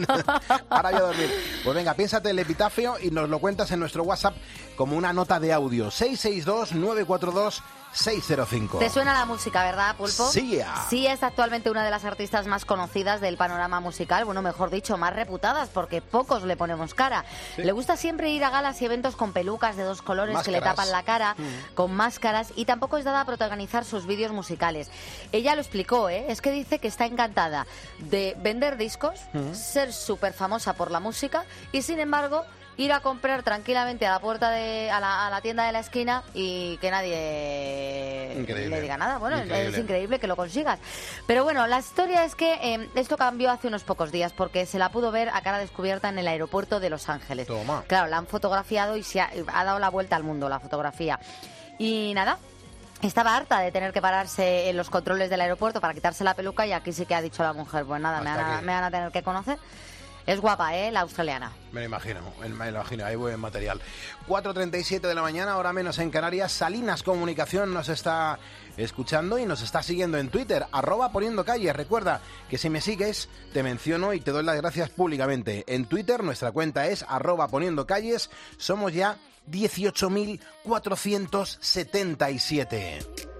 Ahora voy a dormir. Pues venga, piénsate el epitafio y nos lo cuentas en nuestro WhatsApp como una nota de audio. seis seis dos nueve cuatro dos seis cero cinco. ¿Te suena la música, verdad, Pulpo? Sí. Sí, es actualmente una de las artistas más conocidas del panorama musical, bueno, mejor dicho, más reputadas, porque pocos le ponemos cara. Sí. Le gusta siempre ir a galas y eventos con pelucas de dos colores máscaras. Que le tapan la cara, mm. con máscaras, y tampoco es dada a protagonizar sus vídeos musicales. Ella lo explicó, ¿eh? Es que dice que está encantada de vender discos, mm. ser súper famosa por la música y, sin embargo, ir a comprar tranquilamente a la puerta de a la, a la tienda de la esquina y que nadie increíble. le diga nada. Bueno, increíble. Es increíble que lo consigas. Pero bueno, la historia es que eh, esto cambió hace unos pocos días porque se la pudo ver a cara descubierta en el aeropuerto de Los Ángeles. Toma. Claro, la han fotografiado y se ha, ha dado la vuelta al mundo la fotografía. Y nada, estaba harta de tener que pararse en los controles del aeropuerto para quitarse la peluca y aquí sí que ha dicho la mujer, pues nada, me van, a, me van a tener que conocer. Es guapa, ¿eh? La australiana. Me lo imagino, me lo imagino, hay buen material. cuatro treinta y siete de la mañana, hora menos en Canarias. Salinas Comunicación nos está escuchando y nos está siguiendo en Twitter, arroba poniendo calles. Recuerda que si me sigues, te menciono y te doy las gracias públicamente. En Twitter nuestra cuenta es arroba poniendo calles. Somos ya dieciocho mil cuatrocientos setenta y siete.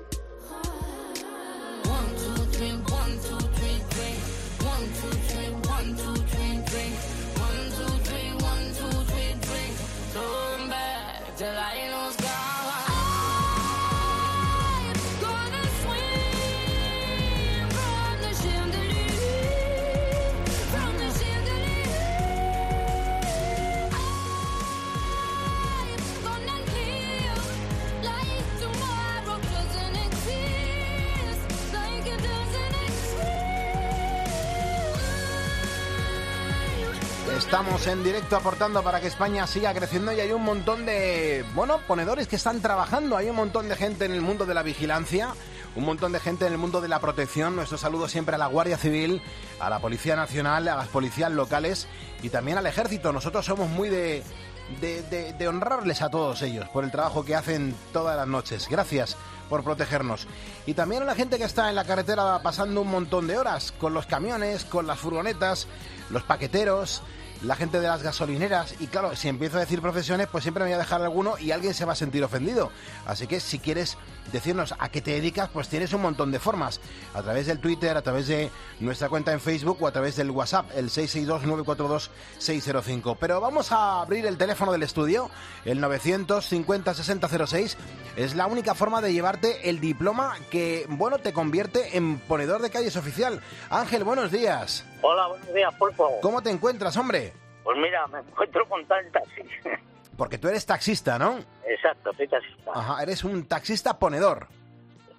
Estamos en directo aportando para que España siga creciendo y hay un montón de, bueno, ponedores que están trabajando. Hay un montón de gente en el mundo de la vigilancia, un montón de gente en el mundo de la protección. Nuestro saludo siempre a la Guardia Civil, a la Policía Nacional, a las policías locales y también al Ejército. Nosotros somos muy de, de, de, de honrarles a todos ellos por el trabajo que hacen todas las noches. Gracias por protegernos. Y también a la gente que está en la carretera pasando un montón de horas, con los camiones, con las furgonetas, los paqueteros, la gente de las gasolineras. Y claro, si empiezo a decir profesiones, pues siempre me voy a dejar alguno y alguien se va a sentir ofendido. Así que si quieres decirnos a qué te dedicas, pues tienes un montón de formas. A través del Twitter, a través de nuestra cuenta en Facebook o a través del WhatsApp, el seis seis dos nueve cuatro dos seis cero cinco. Pero vamos a abrir el teléfono del estudio, el novecientos cincuenta sesenta cero seis. Es la única forma de llevarte el diploma que, bueno, te convierte en ponedor de calles oficial. Ángel, buenos días. Hola, buenos días, Pulpo. ¿Cómo te encuentras, hombre? Pues mira, me encuentro con tal taxi. Porque tú eres taxista, ¿no? Exacto, soy taxista. Ajá, eres un taxista ponedor.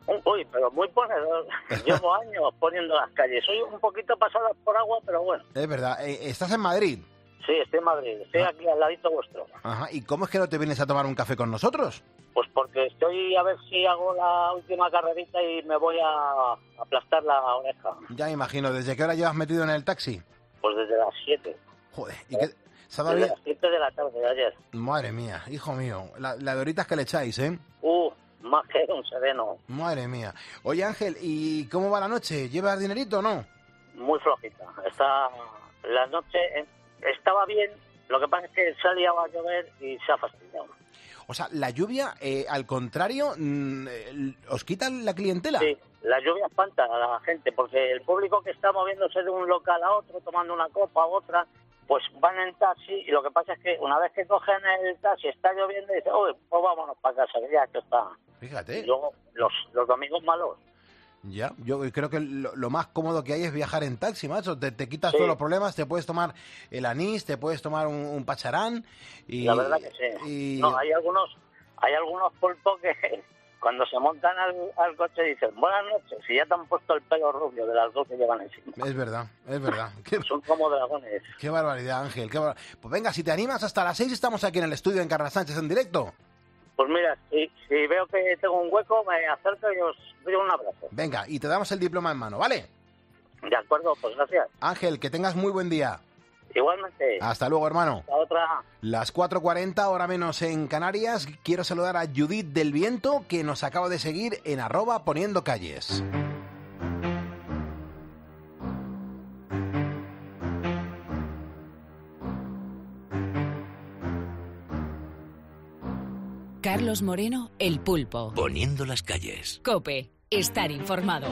Uy, pero muy ponedor. Llevo años poniendo las calles. Soy un poquito pasada por agua, pero bueno. Es verdad. Eh, ¿Estás en Madrid? Sí, estoy en Madrid. Estoy Ah. aquí al ladito vuestro. Ajá. ¿Y cómo es que no te vienes a tomar un café con nosotros? Pues porque estoy a ver si hago la última carrerita y me voy a aplastar la oreja. Ya me imagino. ¿Desde qué hora llevas metido en el taxi? Pues desde las siete. Joder. ¿Y qué? ¿Se ha dado Desde bien? las siete de la tarde de ayer. Madre mía, hijo mío. La, la de horitas que le echáis, ¿eh? Uh, más que un sereno. Madre mía. Oye, Ángel, ¿y cómo va la noche? ¿Llevas dinerito o no? Muy flojita. Está la noche eh, estaba bien. Lo que pasa es que se ha liado a llover y se ha fastidiado. O sea, la lluvia, eh, al contrario, mm, eh, ¿os quita la clientela? Sí, la lluvia espanta a la gente porque el público que está moviéndose de un local a otro, tomando una copa a otra, pues van en taxi y lo que pasa es que una vez que cogen el taxi, está lloviendo y dicen, uy, pues vámonos para casa, que ya esto está. Fíjate. Y luego los, los domingos malos. Ya, yo creo que lo, lo más cómodo que hay es viajar en taxi, macho. Te, te quitas Sí. todos los problemas, te puedes tomar el anís, te puedes tomar un, un pacharán. Y, La verdad que sí. y- No, hay algunos, hay algunos pulpos que cuando se montan al, al coche dicen, buenas noches, y ya te han puesto el pelo rubio del alcohol que llevan encima. Es verdad, es verdad. Qué, Son como dragones. qué barbaridad, Ángel. Qué bar- Pues venga, si te animas, hasta las seis estamos aquí en el estudio en Carras Sánchez en directo. Pues mira, si, si veo que tengo un hueco, me acerco y os doy un abrazo. Venga, y te damos el diploma en mano, ¿vale? De acuerdo, pues gracias. Ángel, que tengas muy buen día. Igualmente. Hasta luego, hermano. Hasta otra. Las cuatro cuarenta, hora menos en Canarias. Quiero saludar a Judith del Viento, que nos acaba de seguir en arroba poniendo calles. Carlos Moreno, El Pulpo. Poniendo las calles. Cope, estar informado.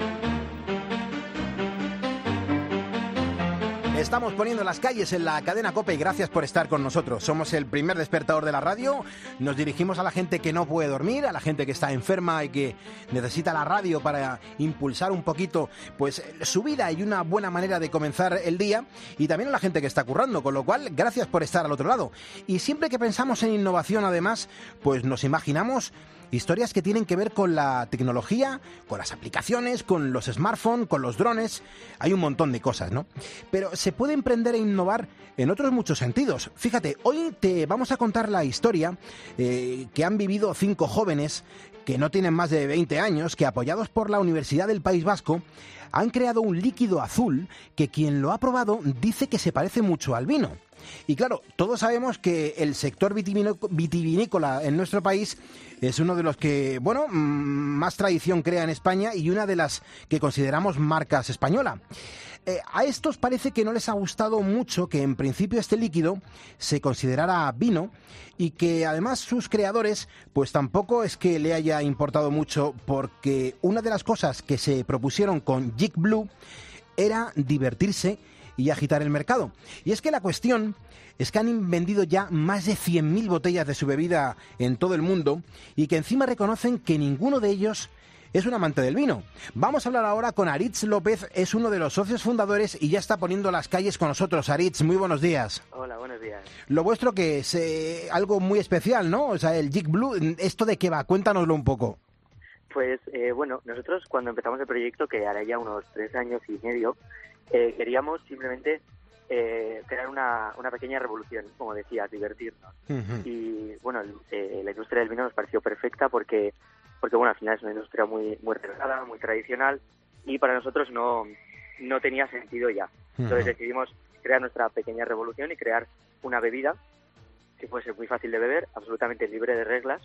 Estamos poniendo las calles en la cadena COPE y gracias por estar con nosotros. Somos el primer despertador de la radio. Nos dirigimos a la gente que no puede dormir, a la gente que está enferma y que necesita la radio para impulsar un poquito pues su vida y una buena manera de comenzar el día. Y también a la gente que está currando, con lo cual gracias por estar al otro lado. Y siempre que pensamos en innovación, además, pues nos imaginamos historias que tienen que ver con la tecnología, con las aplicaciones, con los smartphones, con los drones. Hay un montón de cosas, ¿no? Pero se puede emprender e innovar en otros muchos sentidos. Fíjate, hoy te vamos a contar la historia eh, que han vivido cinco jóvenes que no tienen más de veinte años, que apoyados por la Universidad del País Vasco, han creado un líquido azul que quien lo ha probado dice que se parece mucho al vino. Y claro, todos sabemos que el sector vitivino- vitivinícola en nuestro país es uno de los que, bueno, mm, más tradición crea en España y una de las que consideramos marcas española. Eh, a estos parece que no les ha gustado mucho que en principio este líquido se considerara vino y que además sus creadores pues tampoco es que le haya importado mucho, porque una de las cosas que se propusieron con Jig Blue era divertirse y agitar el mercado. Y es que la cuestión es que han vendido ya más de cien mil botellas de su bebida en todo el mundo y que encima reconocen que ninguno de ellos es un amante del vino. Vamos a hablar ahora con Aritz López, es uno de los socios fundadores y ya está poniendo las calles con nosotros. Aritz, muy buenos días. Hola, buenos días. Lo vuestro que es eh, algo muy especial, ¿no? O sea, el Jig Blue, ¿esto de qué va? Cuéntanoslo un poco. Pues eh, bueno, nosotros cuando empezamos el proyecto, que hará ya unos tres años y medio, eh, queríamos simplemente eh, crear una, una pequeña revolución, como decías, divertirnos. Uh-huh. Y bueno, el- eh, la industria del vino nos pareció perfecta porque, porque bueno, al final es una industria muy muy reglada, muy tradicional y para nosotros no, no tenía sentido ya. Entonces Ujú. decidimos crear nuestra pequeña revolución y crear una bebida que fuese muy fácil de beber, absolutamente libre de reglas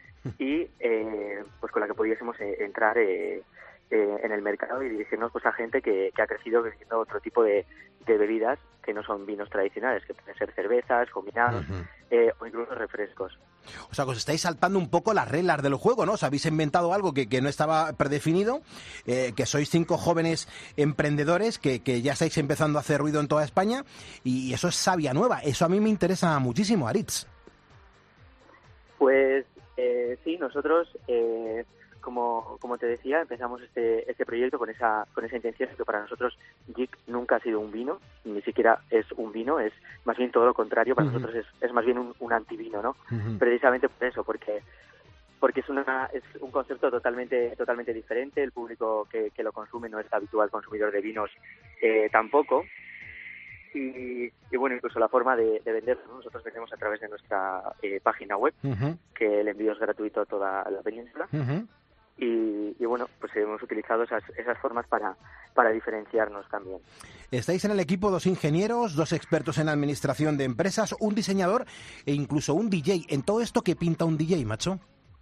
y eh, pues con la que pudiésemos eh, entrar eh, eh, en el mercado y dirigirnos pues a gente que, que ha crecido bebiendo otro tipo de, de bebidas que no son vinos tradicionales, que pueden ser cervezas, combinados eh, o incluso refrescos. O sea, que os estáis saltando un poco las reglas del juego, ¿no? Os habéis inventado algo que, que no estaba predefinido, eh, que sois cinco jóvenes emprendedores que, que ya estáis empezando a hacer ruido en toda España y eso es savia nueva. Eso a mí me interesa muchísimo, Aritz. Pues eh, sí, nosotros, eh, como, como te decía, empezamos este, este proyecto con esa, con esa intención que para nosotros Jig nunca ha sido un vino, ni siquiera es un vino, es más bien todo lo contrario, para Ujú. nosotros es, es más bien un, un antivino, ¿no? Ujú. Precisamente por eso, porque porque es una es un concepto totalmente totalmente diferente. El público que, que lo consume no es habitual consumidor de vinos eh, tampoco. Y, y bueno, incluso la forma de, de venderlo, ¿no? Nosotros vendemos a través de nuestra eh, página web, Uh-huh. que el envío es gratuito a toda la península. Uh-huh. Y, y bueno, pues hemos utilizado esas, esas formas para, para diferenciarnos también. Estáis en el equipo dos ingenieros, dos expertos en administración de empresas, un diseñador e incluso un D J. ¿En todo esto qué pinta un D J, macho?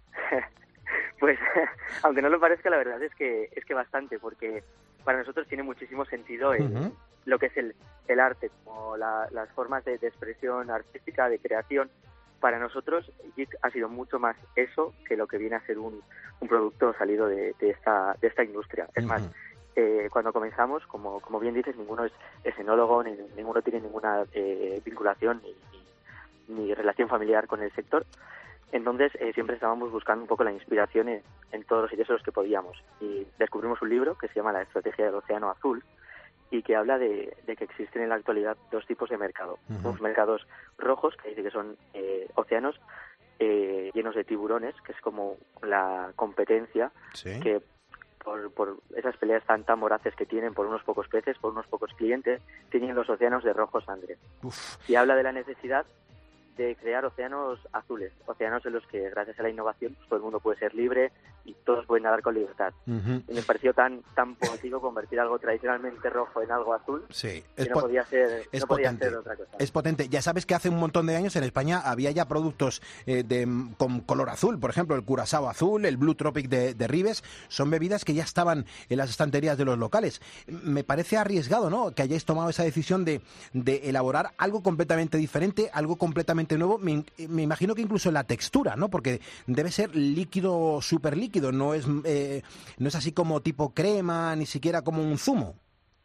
Pues, aunque no lo parezca, la verdad es que es que bastante, porque para nosotros tiene muchísimo sentido el, Uh-huh. lo que es el, el arte, como la, las formas de, de expresión artística, de creación. Para nosotros, Jig ha sido mucho más eso que lo que viene a ser un, un producto salido de, de esta de esta industria. Es más, eh, cuando comenzamos, como como bien dices, ninguno es escenólogo, ni, ninguno tiene ninguna eh, vinculación ni, ni, ni relación familiar con el sector. Entonces, eh, siempre estábamos buscando un poco la inspiración en, en todos los sitios en los que podíamos. Y descubrimos un libro que se llama La Estrategia del Océano Azul, y que habla de, de que existen en la actualidad dos tipos de mercado. Ujú. Los mercados rojos, que dice que son eh, océanos eh, llenos de tiburones, que es como la competencia Sí. que por, por esas peleas tan tan voraces que tienen por unos pocos peces, por unos pocos clientes, tienen los océanos de rojo sangre. Uf. Y habla de la necesidad de crear océanos azules, océanos en los que gracias a la innovación pues, todo el mundo puede ser libre y todos pueden nadar con libertad. Uh-huh. Y me pareció tan tan poético convertir algo tradicionalmente rojo en algo azul, Sí, que es no po- podía ser, es no podía potente. ser otra cosa. Es potente. Ya sabes que hace un montón de años en España había ya productos eh, de, con color azul, por ejemplo, el Curazao azul, el Blue Tropic de, de Ribes, son bebidas que ya estaban en las estanterías de los locales. Me parece arriesgado, ¿no?, que hayáis tomado esa decisión de, de elaborar algo completamente diferente, algo completamente nuevo. Me, me imagino que incluso en la textura, ¿no?, porque debe ser líquido, súper líquido, no es, eh, no es así como tipo crema, ni siquiera como un zumo.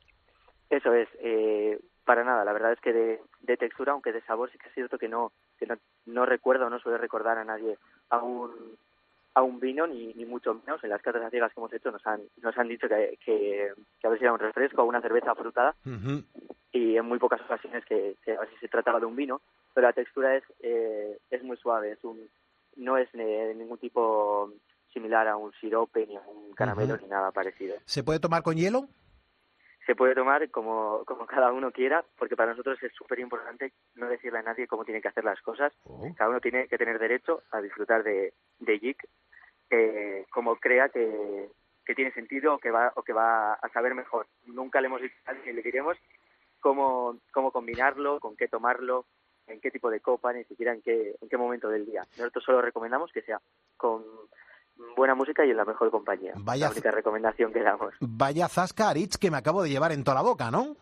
Eso es, eh, para nada. La verdad es que de, de textura, aunque de sabor, sí que es cierto que no que no, no recuerdo o no suele recordar a nadie a un a un vino, ni, ni mucho menos. En las catas a ciegas que hemos hecho nos han nos han dicho que, que, que a ver si era un refresco o una cerveza frutada, Uh-huh. y en muy pocas ocasiones que, que a ver si se trataba de un vino, pero la textura es eh, es muy suave, es un no es de ningún tipo similar a un sirope ni a un caramelo Ujú. ni nada parecido. ¿Se puede tomar con hielo? Se puede tomar como, como cada uno quiera, porque para nosotros es súper importante no decirle a nadie cómo tiene que hacer las cosas. Cada uno tiene que tener derecho a disfrutar de, de Jig eh, como crea que, que tiene sentido o que va o que va a saber mejor. Nunca le hemos dicho a alguien, le diremos cómo, cómo combinarlo, con qué tomarlo, en qué tipo de copa, ni siquiera en qué, en qué momento del día. Nosotros solo recomendamos que sea con buena música y en la mejor compañía. Vaya la única recomendación que damos. Vaya zasca, Aritz, que me acabo de llevar en toda la boca, ¿no?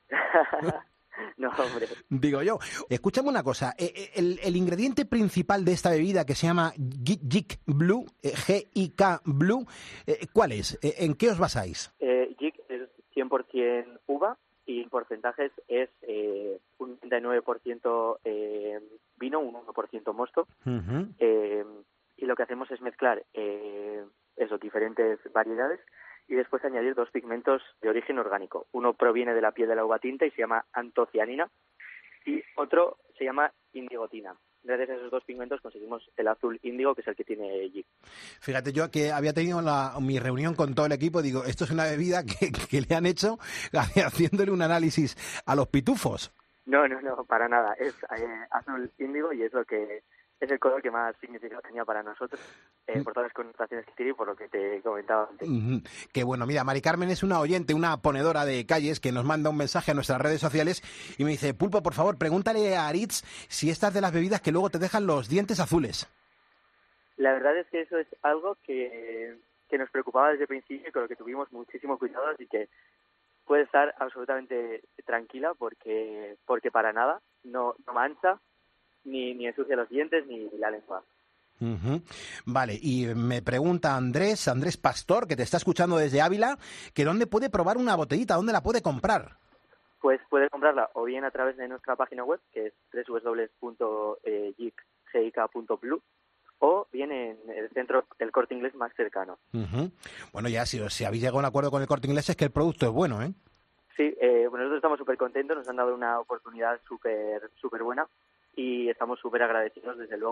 No, hombre. Digo yo. Escúchame una cosa. eh, eh, El, el ingrediente principal de esta bebida que se llama Gi- Jig Blue, eh, G I K Blue, eh, ¿cuál es? Eh, ¿En qué os basáis? Eh, Jig es cien por ciento uva y en porcentajes es eh, un treinta y nueve por ciento eh, vino, un uno por ciento mosto. Ujú. Eh, y lo que hacemos es mezclar eh, eso, diferentes variedades y después añadir dos pigmentos de origen orgánico. Uno proviene de la piel de la uva tinta y se llama antocianina, y otro se llama indigotina. Gracias a esos dos pigmentos conseguimos el azul índigo, que es el que tiene Jig. Fíjate, yo que había tenido la- mi reunión con todo el equipo, digo, esto es una bebida que, que le han hecho haciéndole un análisis a los pitufos. No, no, no, para nada. Es eh, azul índigo y es lo que es el color que más significado tenía para nosotros, eh, por todas las connotaciones que tiene y por lo que te comentaba antes. Ujú. Que bueno, mira, Mari Carmen es una oyente, una ponedora de calles que nos manda un mensaje a nuestras redes sociales y me dice, Pulpo, por favor, pregúntale a Aritz si estas de las bebidas que luego te dejan los dientes azules. La verdad es que eso es algo que, que nos preocupaba desde el principio y con lo que tuvimos muchísimo cuidado, así que puede estar absolutamente tranquila porque porque para nada no, no mancha, ni, ni ensucia los dientes ni la lengua. Ujú. Vale, y me pregunta Andrés, Andrés Pastor, que te está escuchando desde Ávila, que dónde puede probar una botellita, dónde la puede comprar. Pues puede comprarla o bien a través de nuestra página web, que es doble u doble u doble u punto jig punto blue, o bien en el centro del Corte Inglés más cercano. Ujú. Bueno, ya si, si habéis llegado a un acuerdo con el Corte Inglés es que el producto es bueno, ¿eh? Sí, eh, bueno, nosotros estamos súper contentos, nos han dado una oportunidad súper súper buena y estamos súper agradecidos, desde luego,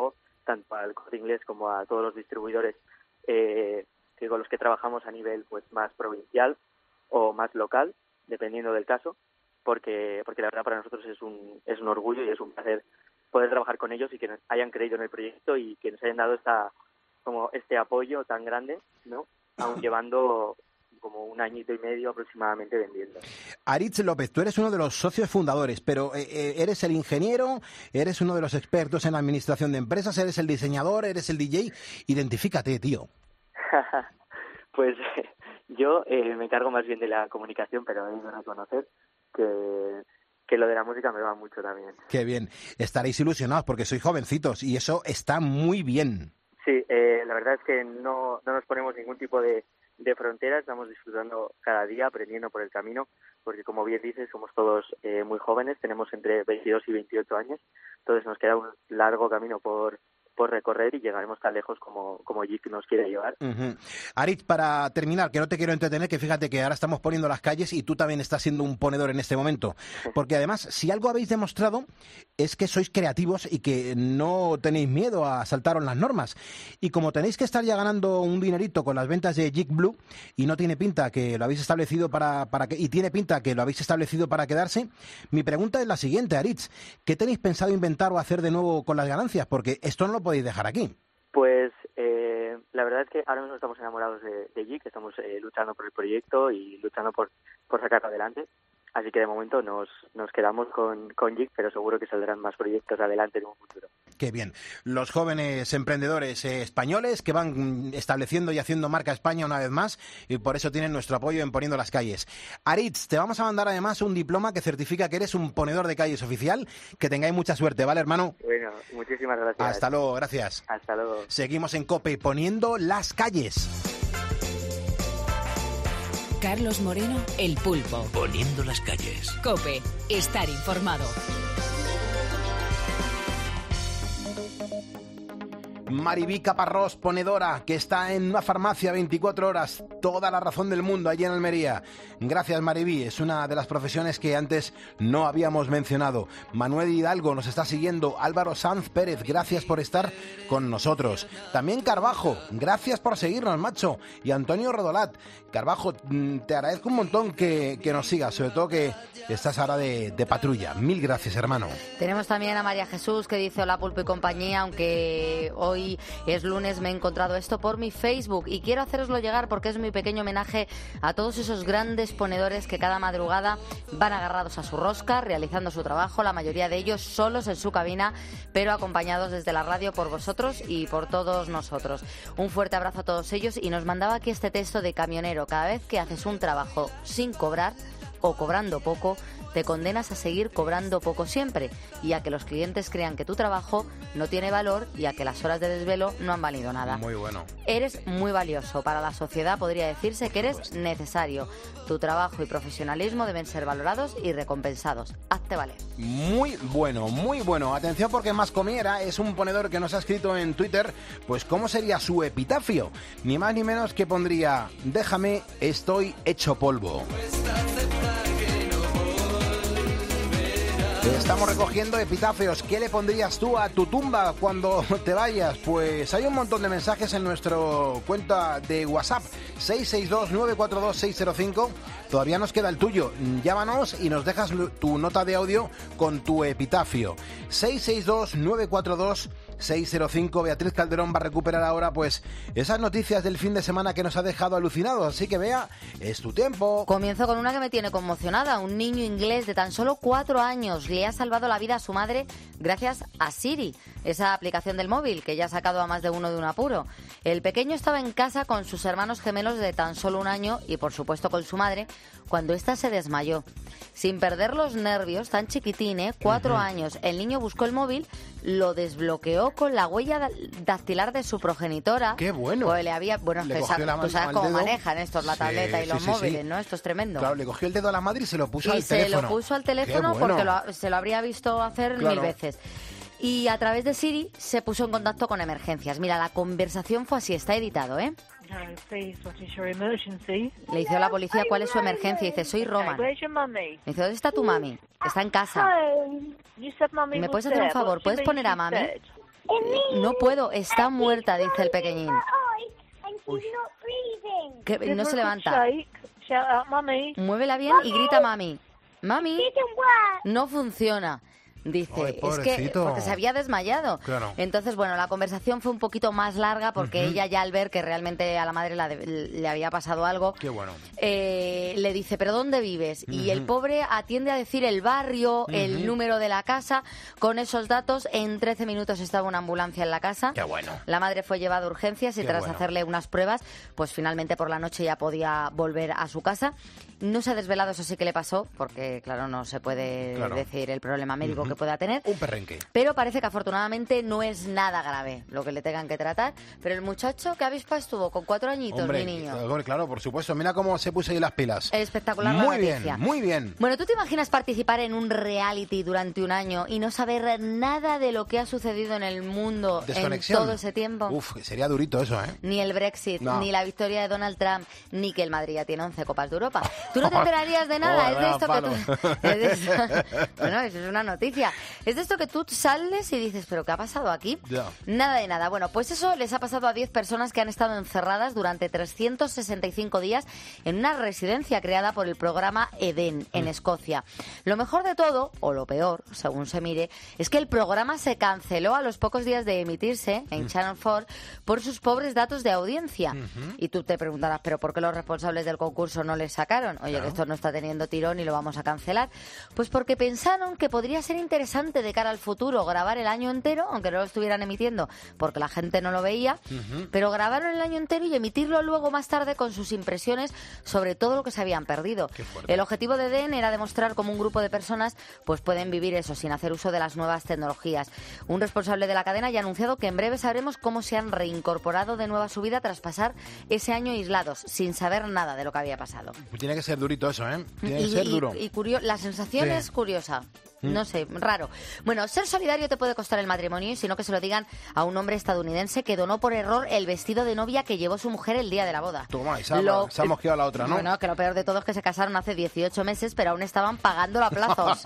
tanto al Corte Inglés como a todos los distribuidores eh, que con los que trabajamos a nivel pues más provincial o más local, dependiendo del caso, porque porque la verdad para nosotros es un es un orgullo y es un placer poder trabajar con ellos y que nos hayan creído en el proyecto y que nos hayan dado esta como este apoyo tan grande, ¿no? Aún llevando como un añito y medio aproximadamente vendiendo. Aritz López, tú eres uno de los socios fundadores, pero eh, ¿eres el ingeniero? ¿Eres uno de los expertos en la administración de empresas? ¿Eres el diseñador? ¿Eres el D J? Identifícate, tío. Pues yo eh, me encargo más bien de la comunicación, pero he de reconocer que, que lo de la música me va mucho también. Qué bien. Estaréis ilusionados porque sois jovencitos y eso está muy bien. Sí, eh, la verdad es que no, no nos ponemos ningún tipo de de fronteras, estamos disfrutando cada día, aprendiendo por el camino, porque como bien dices, somos todos eh, muy jóvenes, tenemos entre veintidós y veintiocho años, entonces nos queda un largo camino por por recorrer y llegaremos tan lejos como, como Jig nos quiere llevar. Uh-huh. Aritz, para terminar, que no te quiero entretener, que fíjate que ahora estamos poniendo las calles y tú también estás siendo un ponedor en este momento, porque además, si algo habéis demostrado es que sois creativos y que no tenéis miedo a saltaros las normas, y como tenéis que estar ya ganando un dinerito con las ventas de Jig Blue y no tiene pinta que lo habéis establecido para, para que, y tiene pinta que lo habéis establecido para quedarse, mi pregunta es la siguiente, Aritz, ¿qué tenéis pensado inventar o hacer de nuevo con las ganancias? Porque esto no lo podéis dejar aquí. Pues eh, la verdad es que ahora mismo estamos enamorados de, de Jig, estamos eh, luchando por el proyecto y luchando por, por sacarlo adelante. Así que de momento nos, nos quedamos con, con Jig, pero seguro que saldrán más proyectos adelante en un futuro. Qué bien. Los jóvenes emprendedores eh, españoles que van estableciendo y haciendo marca España una vez más y por eso tienen nuestro apoyo en Poniendo las Calles. Aritz, te vamos a mandar además un diploma que certifica que eres un ponedor de calles oficial. Que tengáis mucha suerte, ¿vale, hermano? Bueno, muchísimas gracias. Hasta luego, gracias. Hasta luego. Seguimos en COPE Poniendo las Calles. Carlos Moreno, El Pulpo. Poniendo las calles. COPE, estar informado. Maribí Caparrós, ponedora, que está en una farmacia veinticuatro horas, toda la razón del mundo allí en Almería. Gracias, Maribí, es una de las profesiones que antes no habíamos mencionado. Manuel Hidalgo nos está siguiendo, Álvaro Sanz Pérez, gracias por estar con nosotros. También Carbajo, gracias por seguirnos, macho. Y Antonio Rodolat, Carbajo, te agradezco un montón que, que nos sigas, sobre todo que estás ahora de, de patrulla. Mil gracias, hermano. Tenemos también a María Jesús que dice: hola, Pulpo y compañía, aunque hoy es lunes, me he encontrado esto por mi Facebook y quiero haceroslo llegar porque es mi pequeño homenaje a todos esos grandes ponedores que cada madrugada van agarrados a su rosca, realizando su trabajo, la mayoría de ellos solos en su cabina, pero acompañados desde la radio por vosotros y por todos nosotros. Un fuerte abrazo a todos ellos y nos mandaba aquí este texto de camionero: cada vez que haces un trabajo sin cobrar o cobrando poco, te condenas a seguir cobrando poco siempre y a que los clientes crean que tu trabajo no tiene valor y a que las horas de desvelo no han valido nada. Muy bueno. Eres muy valioso. Para la sociedad podría decirse que eres necesario. Tu trabajo y profesionalismo deben ser valorados y recompensados. Hazte valer. Muy bueno, muy bueno. Atención porque Mascomiera es un ponedor que nos ha escrito en Twitter, pues cómo sería su epitafio. Ni más ni menos que pondría: déjame, estoy hecho polvo. Estamos recogiendo epitafios. ¿Qué le pondrías tú a tu tumba cuando te vayas? Pues hay un montón de mensajes en nuestro cuenta de WhatsApp, seis seis dos, nueve cuatro dos, seis cero cinco. Todavía nos queda el tuyo. Llámanos y nos dejas tu nota de audio con tu epitafio. seis seis dos, nueve cuatro dos, seis cero cinco. Beatriz Calderón va a recuperar ahora pues esas noticias del fin de semana que nos ha dejado alucinados. Así que, Bea, es tu tiempo. Comienzo con una que me tiene conmocionada. Un niño inglés de tan solo cuatro años le ha salvado la vida a su madre gracias a Siri, esa aplicación del móvil que ya ha sacado a más de uno de un apuro. El pequeño estaba en casa con sus hermanos gemelos de tan solo un año y, por supuesto, con su madre, cuando ésta se desmayó. Sin perder los nervios, tan chiquitín, ¿eh? Cuatro uh-huh. años, el niño buscó el móvil, lo desbloqueó con la huella dactilar de su progenitora. ¡Qué bueno! Pues le había, bueno, le pesa, la tú sabes cómo dedo. manejan estos, la tableta sí, y los sí, sí, móviles, sí. ¿no? Esto es tremendo. Claro, le cogió el dedo a la madre y se lo puso y al teléfono. Y se lo puso al teléfono bueno. porque lo, se lo habría visto hacer claro. mil veces. Y a través de Siri se puso en contacto con emergencias. Mira, la conversación fue así, está editado, ¿eh? Le dice a la policía cuál es su emergencia y dice: soy Roman. Le dice: ¿dónde está tu mami? Está en casa. ¿Me puedes hacer un favor? ¿Puedes poner a mami? No puedo, está muerta, dice el pequeñín. Que no se levanta. Muévela bien y grita mami. Mami, no funciona. Dice, Ay, es que pobrecito. porque se había desmayado. Claro. Entonces, bueno, la conversación fue un poquito más larga porque Ujú. ella ya al ver que realmente a la madre la de- le había pasado algo, Qué bueno. eh, le dice, ¿pero dónde vives? Y el Ujú. pobre atiende a decir el barrio, el Ujú. número de la casa. Con esos datos, en trece minutos estaba una ambulancia en la casa. Qué bueno. La madre fue llevada a urgencias y Qué tras bueno. hacerle unas pruebas, pues finalmente por la noche ya podía volver a su casa. No se ha desvelado eso sí que le pasó, porque claro, no se puede Claro. decir el problema médico Ujú. que pueda tener. Un perrenque. Pero parece que afortunadamente no es nada grave lo que le tengan que tratar. Pero el muchacho, ¿qué avispa estuvo? Con cuatro añitos, Hombre, mi niño. hombre, claro, por supuesto. Mira cómo se puso ahí las pilas. Espectacular la Muy noticia. bien, muy bien. Bueno, ¿tú te imaginas participar en un reality durante un año y no saber nada de lo que ha sucedido en el mundo en Desconexión. todo ese tiempo? Uf, sería durito eso, ¿eh? Ni el Brexit, No. ni la victoria de Donald Trump, ni que el Madrid ya tiene once Copas de Europa. Tú no te enterarías de nada, Oh, es de vaya esto palo. que tú... es de esto- Bueno, eso es una noticia. Es de esto que tú sales y dices, ¿pero qué ha pasado aquí? Ya. Nada de nada. Bueno, pues eso les ha pasado a diez personas que han estado encerradas durante trescientos sesenta y cinco días en una residencia creada por el programa Eden en Escocia. Lo mejor de todo, o lo peor, según se mire, es que el programa se canceló a los pocos días de emitirse en Channel cuatro por sus pobres datos de audiencia. Y tú te preguntarás, ¿pero por qué los responsables del concurso no les sacaron? Oye, Claro. que esto no está teniendo tirón y lo vamos a cancelar. Pues porque pensaron que podría ser interesante de cara al futuro grabar el año entero, aunque no lo estuvieran emitiendo porque la gente no lo veía, Ujú. pero grabaron el año entero y emitirlo luego más tarde con sus impresiones sobre todo lo que se habían perdido. El objetivo de Eden era demostrar cómo un grupo de personas pues pueden vivir eso sin hacer uso de las nuevas tecnologías. Un responsable de la cadena ya ha anunciado que en breve sabremos cómo se han reincorporado de nuevo a su vida tras pasar ese año aislados, sin saber nada de lo que había pasado. Tiene que ser durito eso, ¿eh? Tiene que Y, ser y- duro. y curio- la sensación Sí. es curiosa. Mm. No sé, raro. Bueno, ser solidario te puede costar el matrimonio y sino que se lo digan a un hombre estadounidense que donó por error el vestido de novia que llevó su mujer el día de la boda. Toma, y se ha, Lo- se ha mosqueado la otra, ¿no? Bueno, que lo peor de todo es que se casaron hace dieciocho meses, pero aún estaban pagando a plazos.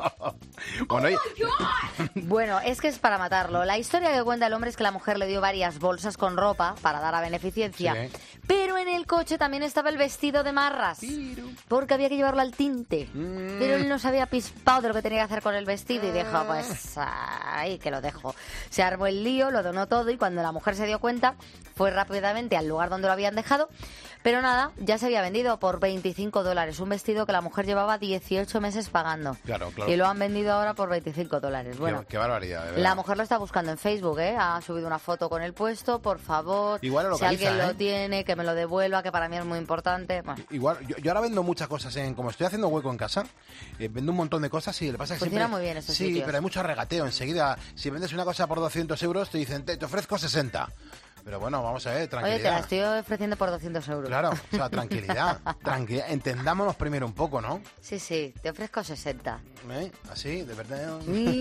Bueno, y- Bueno, es que es para matarlo. La historia que cuenta el hombre es que la mujer le dio varias bolsas con ropa para dar a beneficencia. Sí. Pero en el coche también estaba el vestido de marras. Porque había que llevarlo al tinte. Mm. Pero él no se había pispado de lo que tenía que hacer con el vestido y dijo, pues ahí que lo dejo. Se armó el lío, lo donó todo y cuando la mujer se dio cuenta, fue rápidamente al lugar donde lo habían dejado. Pero nada, ya se había vendido por veinticinco dólares. Un vestido que la mujer llevaba dieciocho meses pagando. Claro, claro. Y lo han vendido ahora por veinticinco dólares. Bueno, qué, qué barbaridad, de verdad. la mujer lo está buscando en Facebook, ¿eh? Ha subido una foto con el puesto, por favor. Igual lo si localiza, alguien ¿eh? lo tiene, que me lo devuelva, que para mí es muy importante. Bueno, Igual, yo, yo ahora vendo muchas cosas en, como estoy haciendo hueco en casa, eh, vendo un montón de cosas y le pasa que Funciona siempre- muy bien estos Sí, sitios. pero hay mucho regateo. Enseguida, si vendes una cosa por doscientos euros, te dicen, te, te ofrezco sesenta. Pero bueno, vamos a ver, oye, te la tranquilidad. estoy ofreciendo por doscientos euros. Claro, o sea, tranquilidad, tranquilidad. Entendámonos primero un poco, ¿no? Sí, sí, te ofrezco sesenta. ¿Eh? Así, de verdad.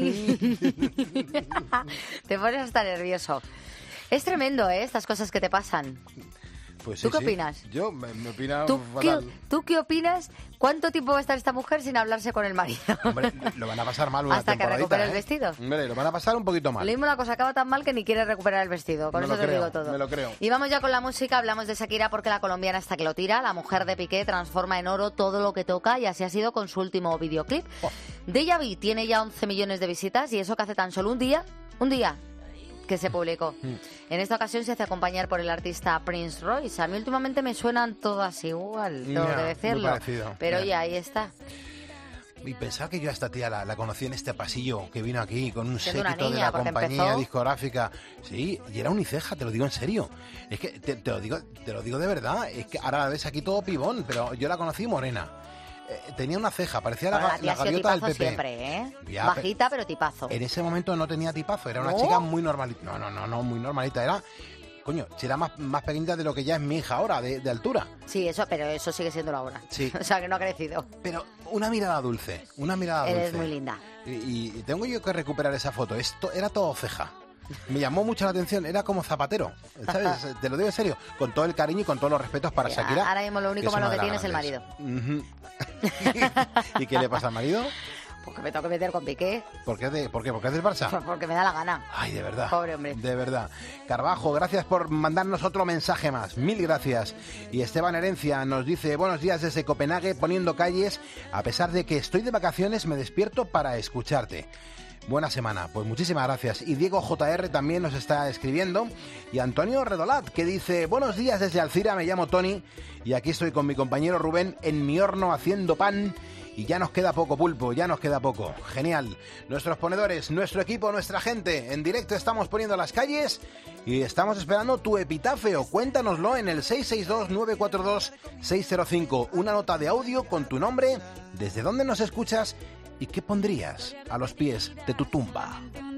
Te pones hasta nervioso. Es tremendo, ¿eh? Estas cosas que te pasan. Pues ¿Tú sí, qué sí. opinas? Yo me, me opino ¿Tú qué, fatal. ¿Tú qué opinas? ¿Cuánto tiempo va a estar esta mujer sin hablarse con el marido? Hombre, lo van a pasar mal una Hasta que temporadita, recupere el ¿eh? vestido. Hombre, lo van a pasar un poquito mal. Lo mismo la cosa acaba tan mal que ni quiere recuperar el vestido. Con Me eso lo te lo creo, digo todo. me lo creo. Y vamos ya con la música. Hablamos de Shakira porque la colombiana hasta que lo tira. La mujer de Piqué transforma en oro todo lo que toca y así ha sido con su último videoclip. Oh. Deja Vu tiene ya once millones de visitas y eso que hace tan solo un día, un día que se publicó. Mm. En esta ocasión se hace acompañar por el artista Prince Royce. A mí últimamente me suenan todas igual, tengo Ya, que muy decirlo. parecido, Pero ya. ya, ahí está. Y pensaba que yo a esta tía la, la conocí en este pasillo que vino aquí con un Siendo una séquito de niña, la porque compañía empezó- discográfica. Sí, y era uniceja, te lo digo en serio. Es que te, te lo digo, te lo digo de verdad. Es que ahora la ves aquí todo pibón, pero yo la conocí morena. Eh, tenía una ceja, parecía la, Bueno, ga- la tía la ha sido gaviota del tipazo P P. siempre, ¿eh? Ya, Bajita, pero tipazo. En ese momento no tenía tipazo, era una ¿No? chica muy normalita. No, no, no, no, muy normalita. Era, coño, si era más, más pequeñita de lo que ya es mi hija ahora, de, de altura. Sí, eso, pero eso sigue siendo la hora. Sí. O sea, que no ha crecido. Pero una mirada dulce, una mirada dulce. Eres muy linda. Y, y tengo yo que recuperar esa foto. Esto era todo ceja. Me llamó mucho la atención, era como Zapatero, ¿sabes? Te lo digo en serio, con todo el cariño y con todos los respetos para Sí, Shakira. ahora mismo lo único es malo una que de las tiene es el grandes. Ujú. ¿Y qué le pasa al marido? Porque me tengo que meter con Piqué. ¿Por qué, de, ¿Por qué? ¿Porque es del Barça? Pues porque me da la gana. Ay, de verdad. Pobre hombre. De verdad. Carvajo, gracias por mandarnos otro mensaje más. Mil gracias. Y Esteban Herencia nos dice, buenos días desde Copenhague, poniendo calles. A pesar de que estoy de vacaciones, me despierto para escucharte. Buena semana, pues muchísimas gracias. Y Diego J R también nos está escribiendo. Y Antonio Redolat, que dice, buenos días desde Alcira, me llamo Tony y aquí estoy con mi compañero Rubén en mi horno haciendo pan. Y ya nos queda poco, Pulpo, ya nos queda poco. Genial. Nuestros ponedores, nuestro equipo, nuestra gente. En directo estamos poniendo las calles y estamos esperando tu epitafio. Cuéntanoslo en el seis seis dos, nueve cuatro dos, seis cero cinco. Una nota de audio con tu nombre, desde dónde nos escuchas y qué pondrías a los pies de tu tumba.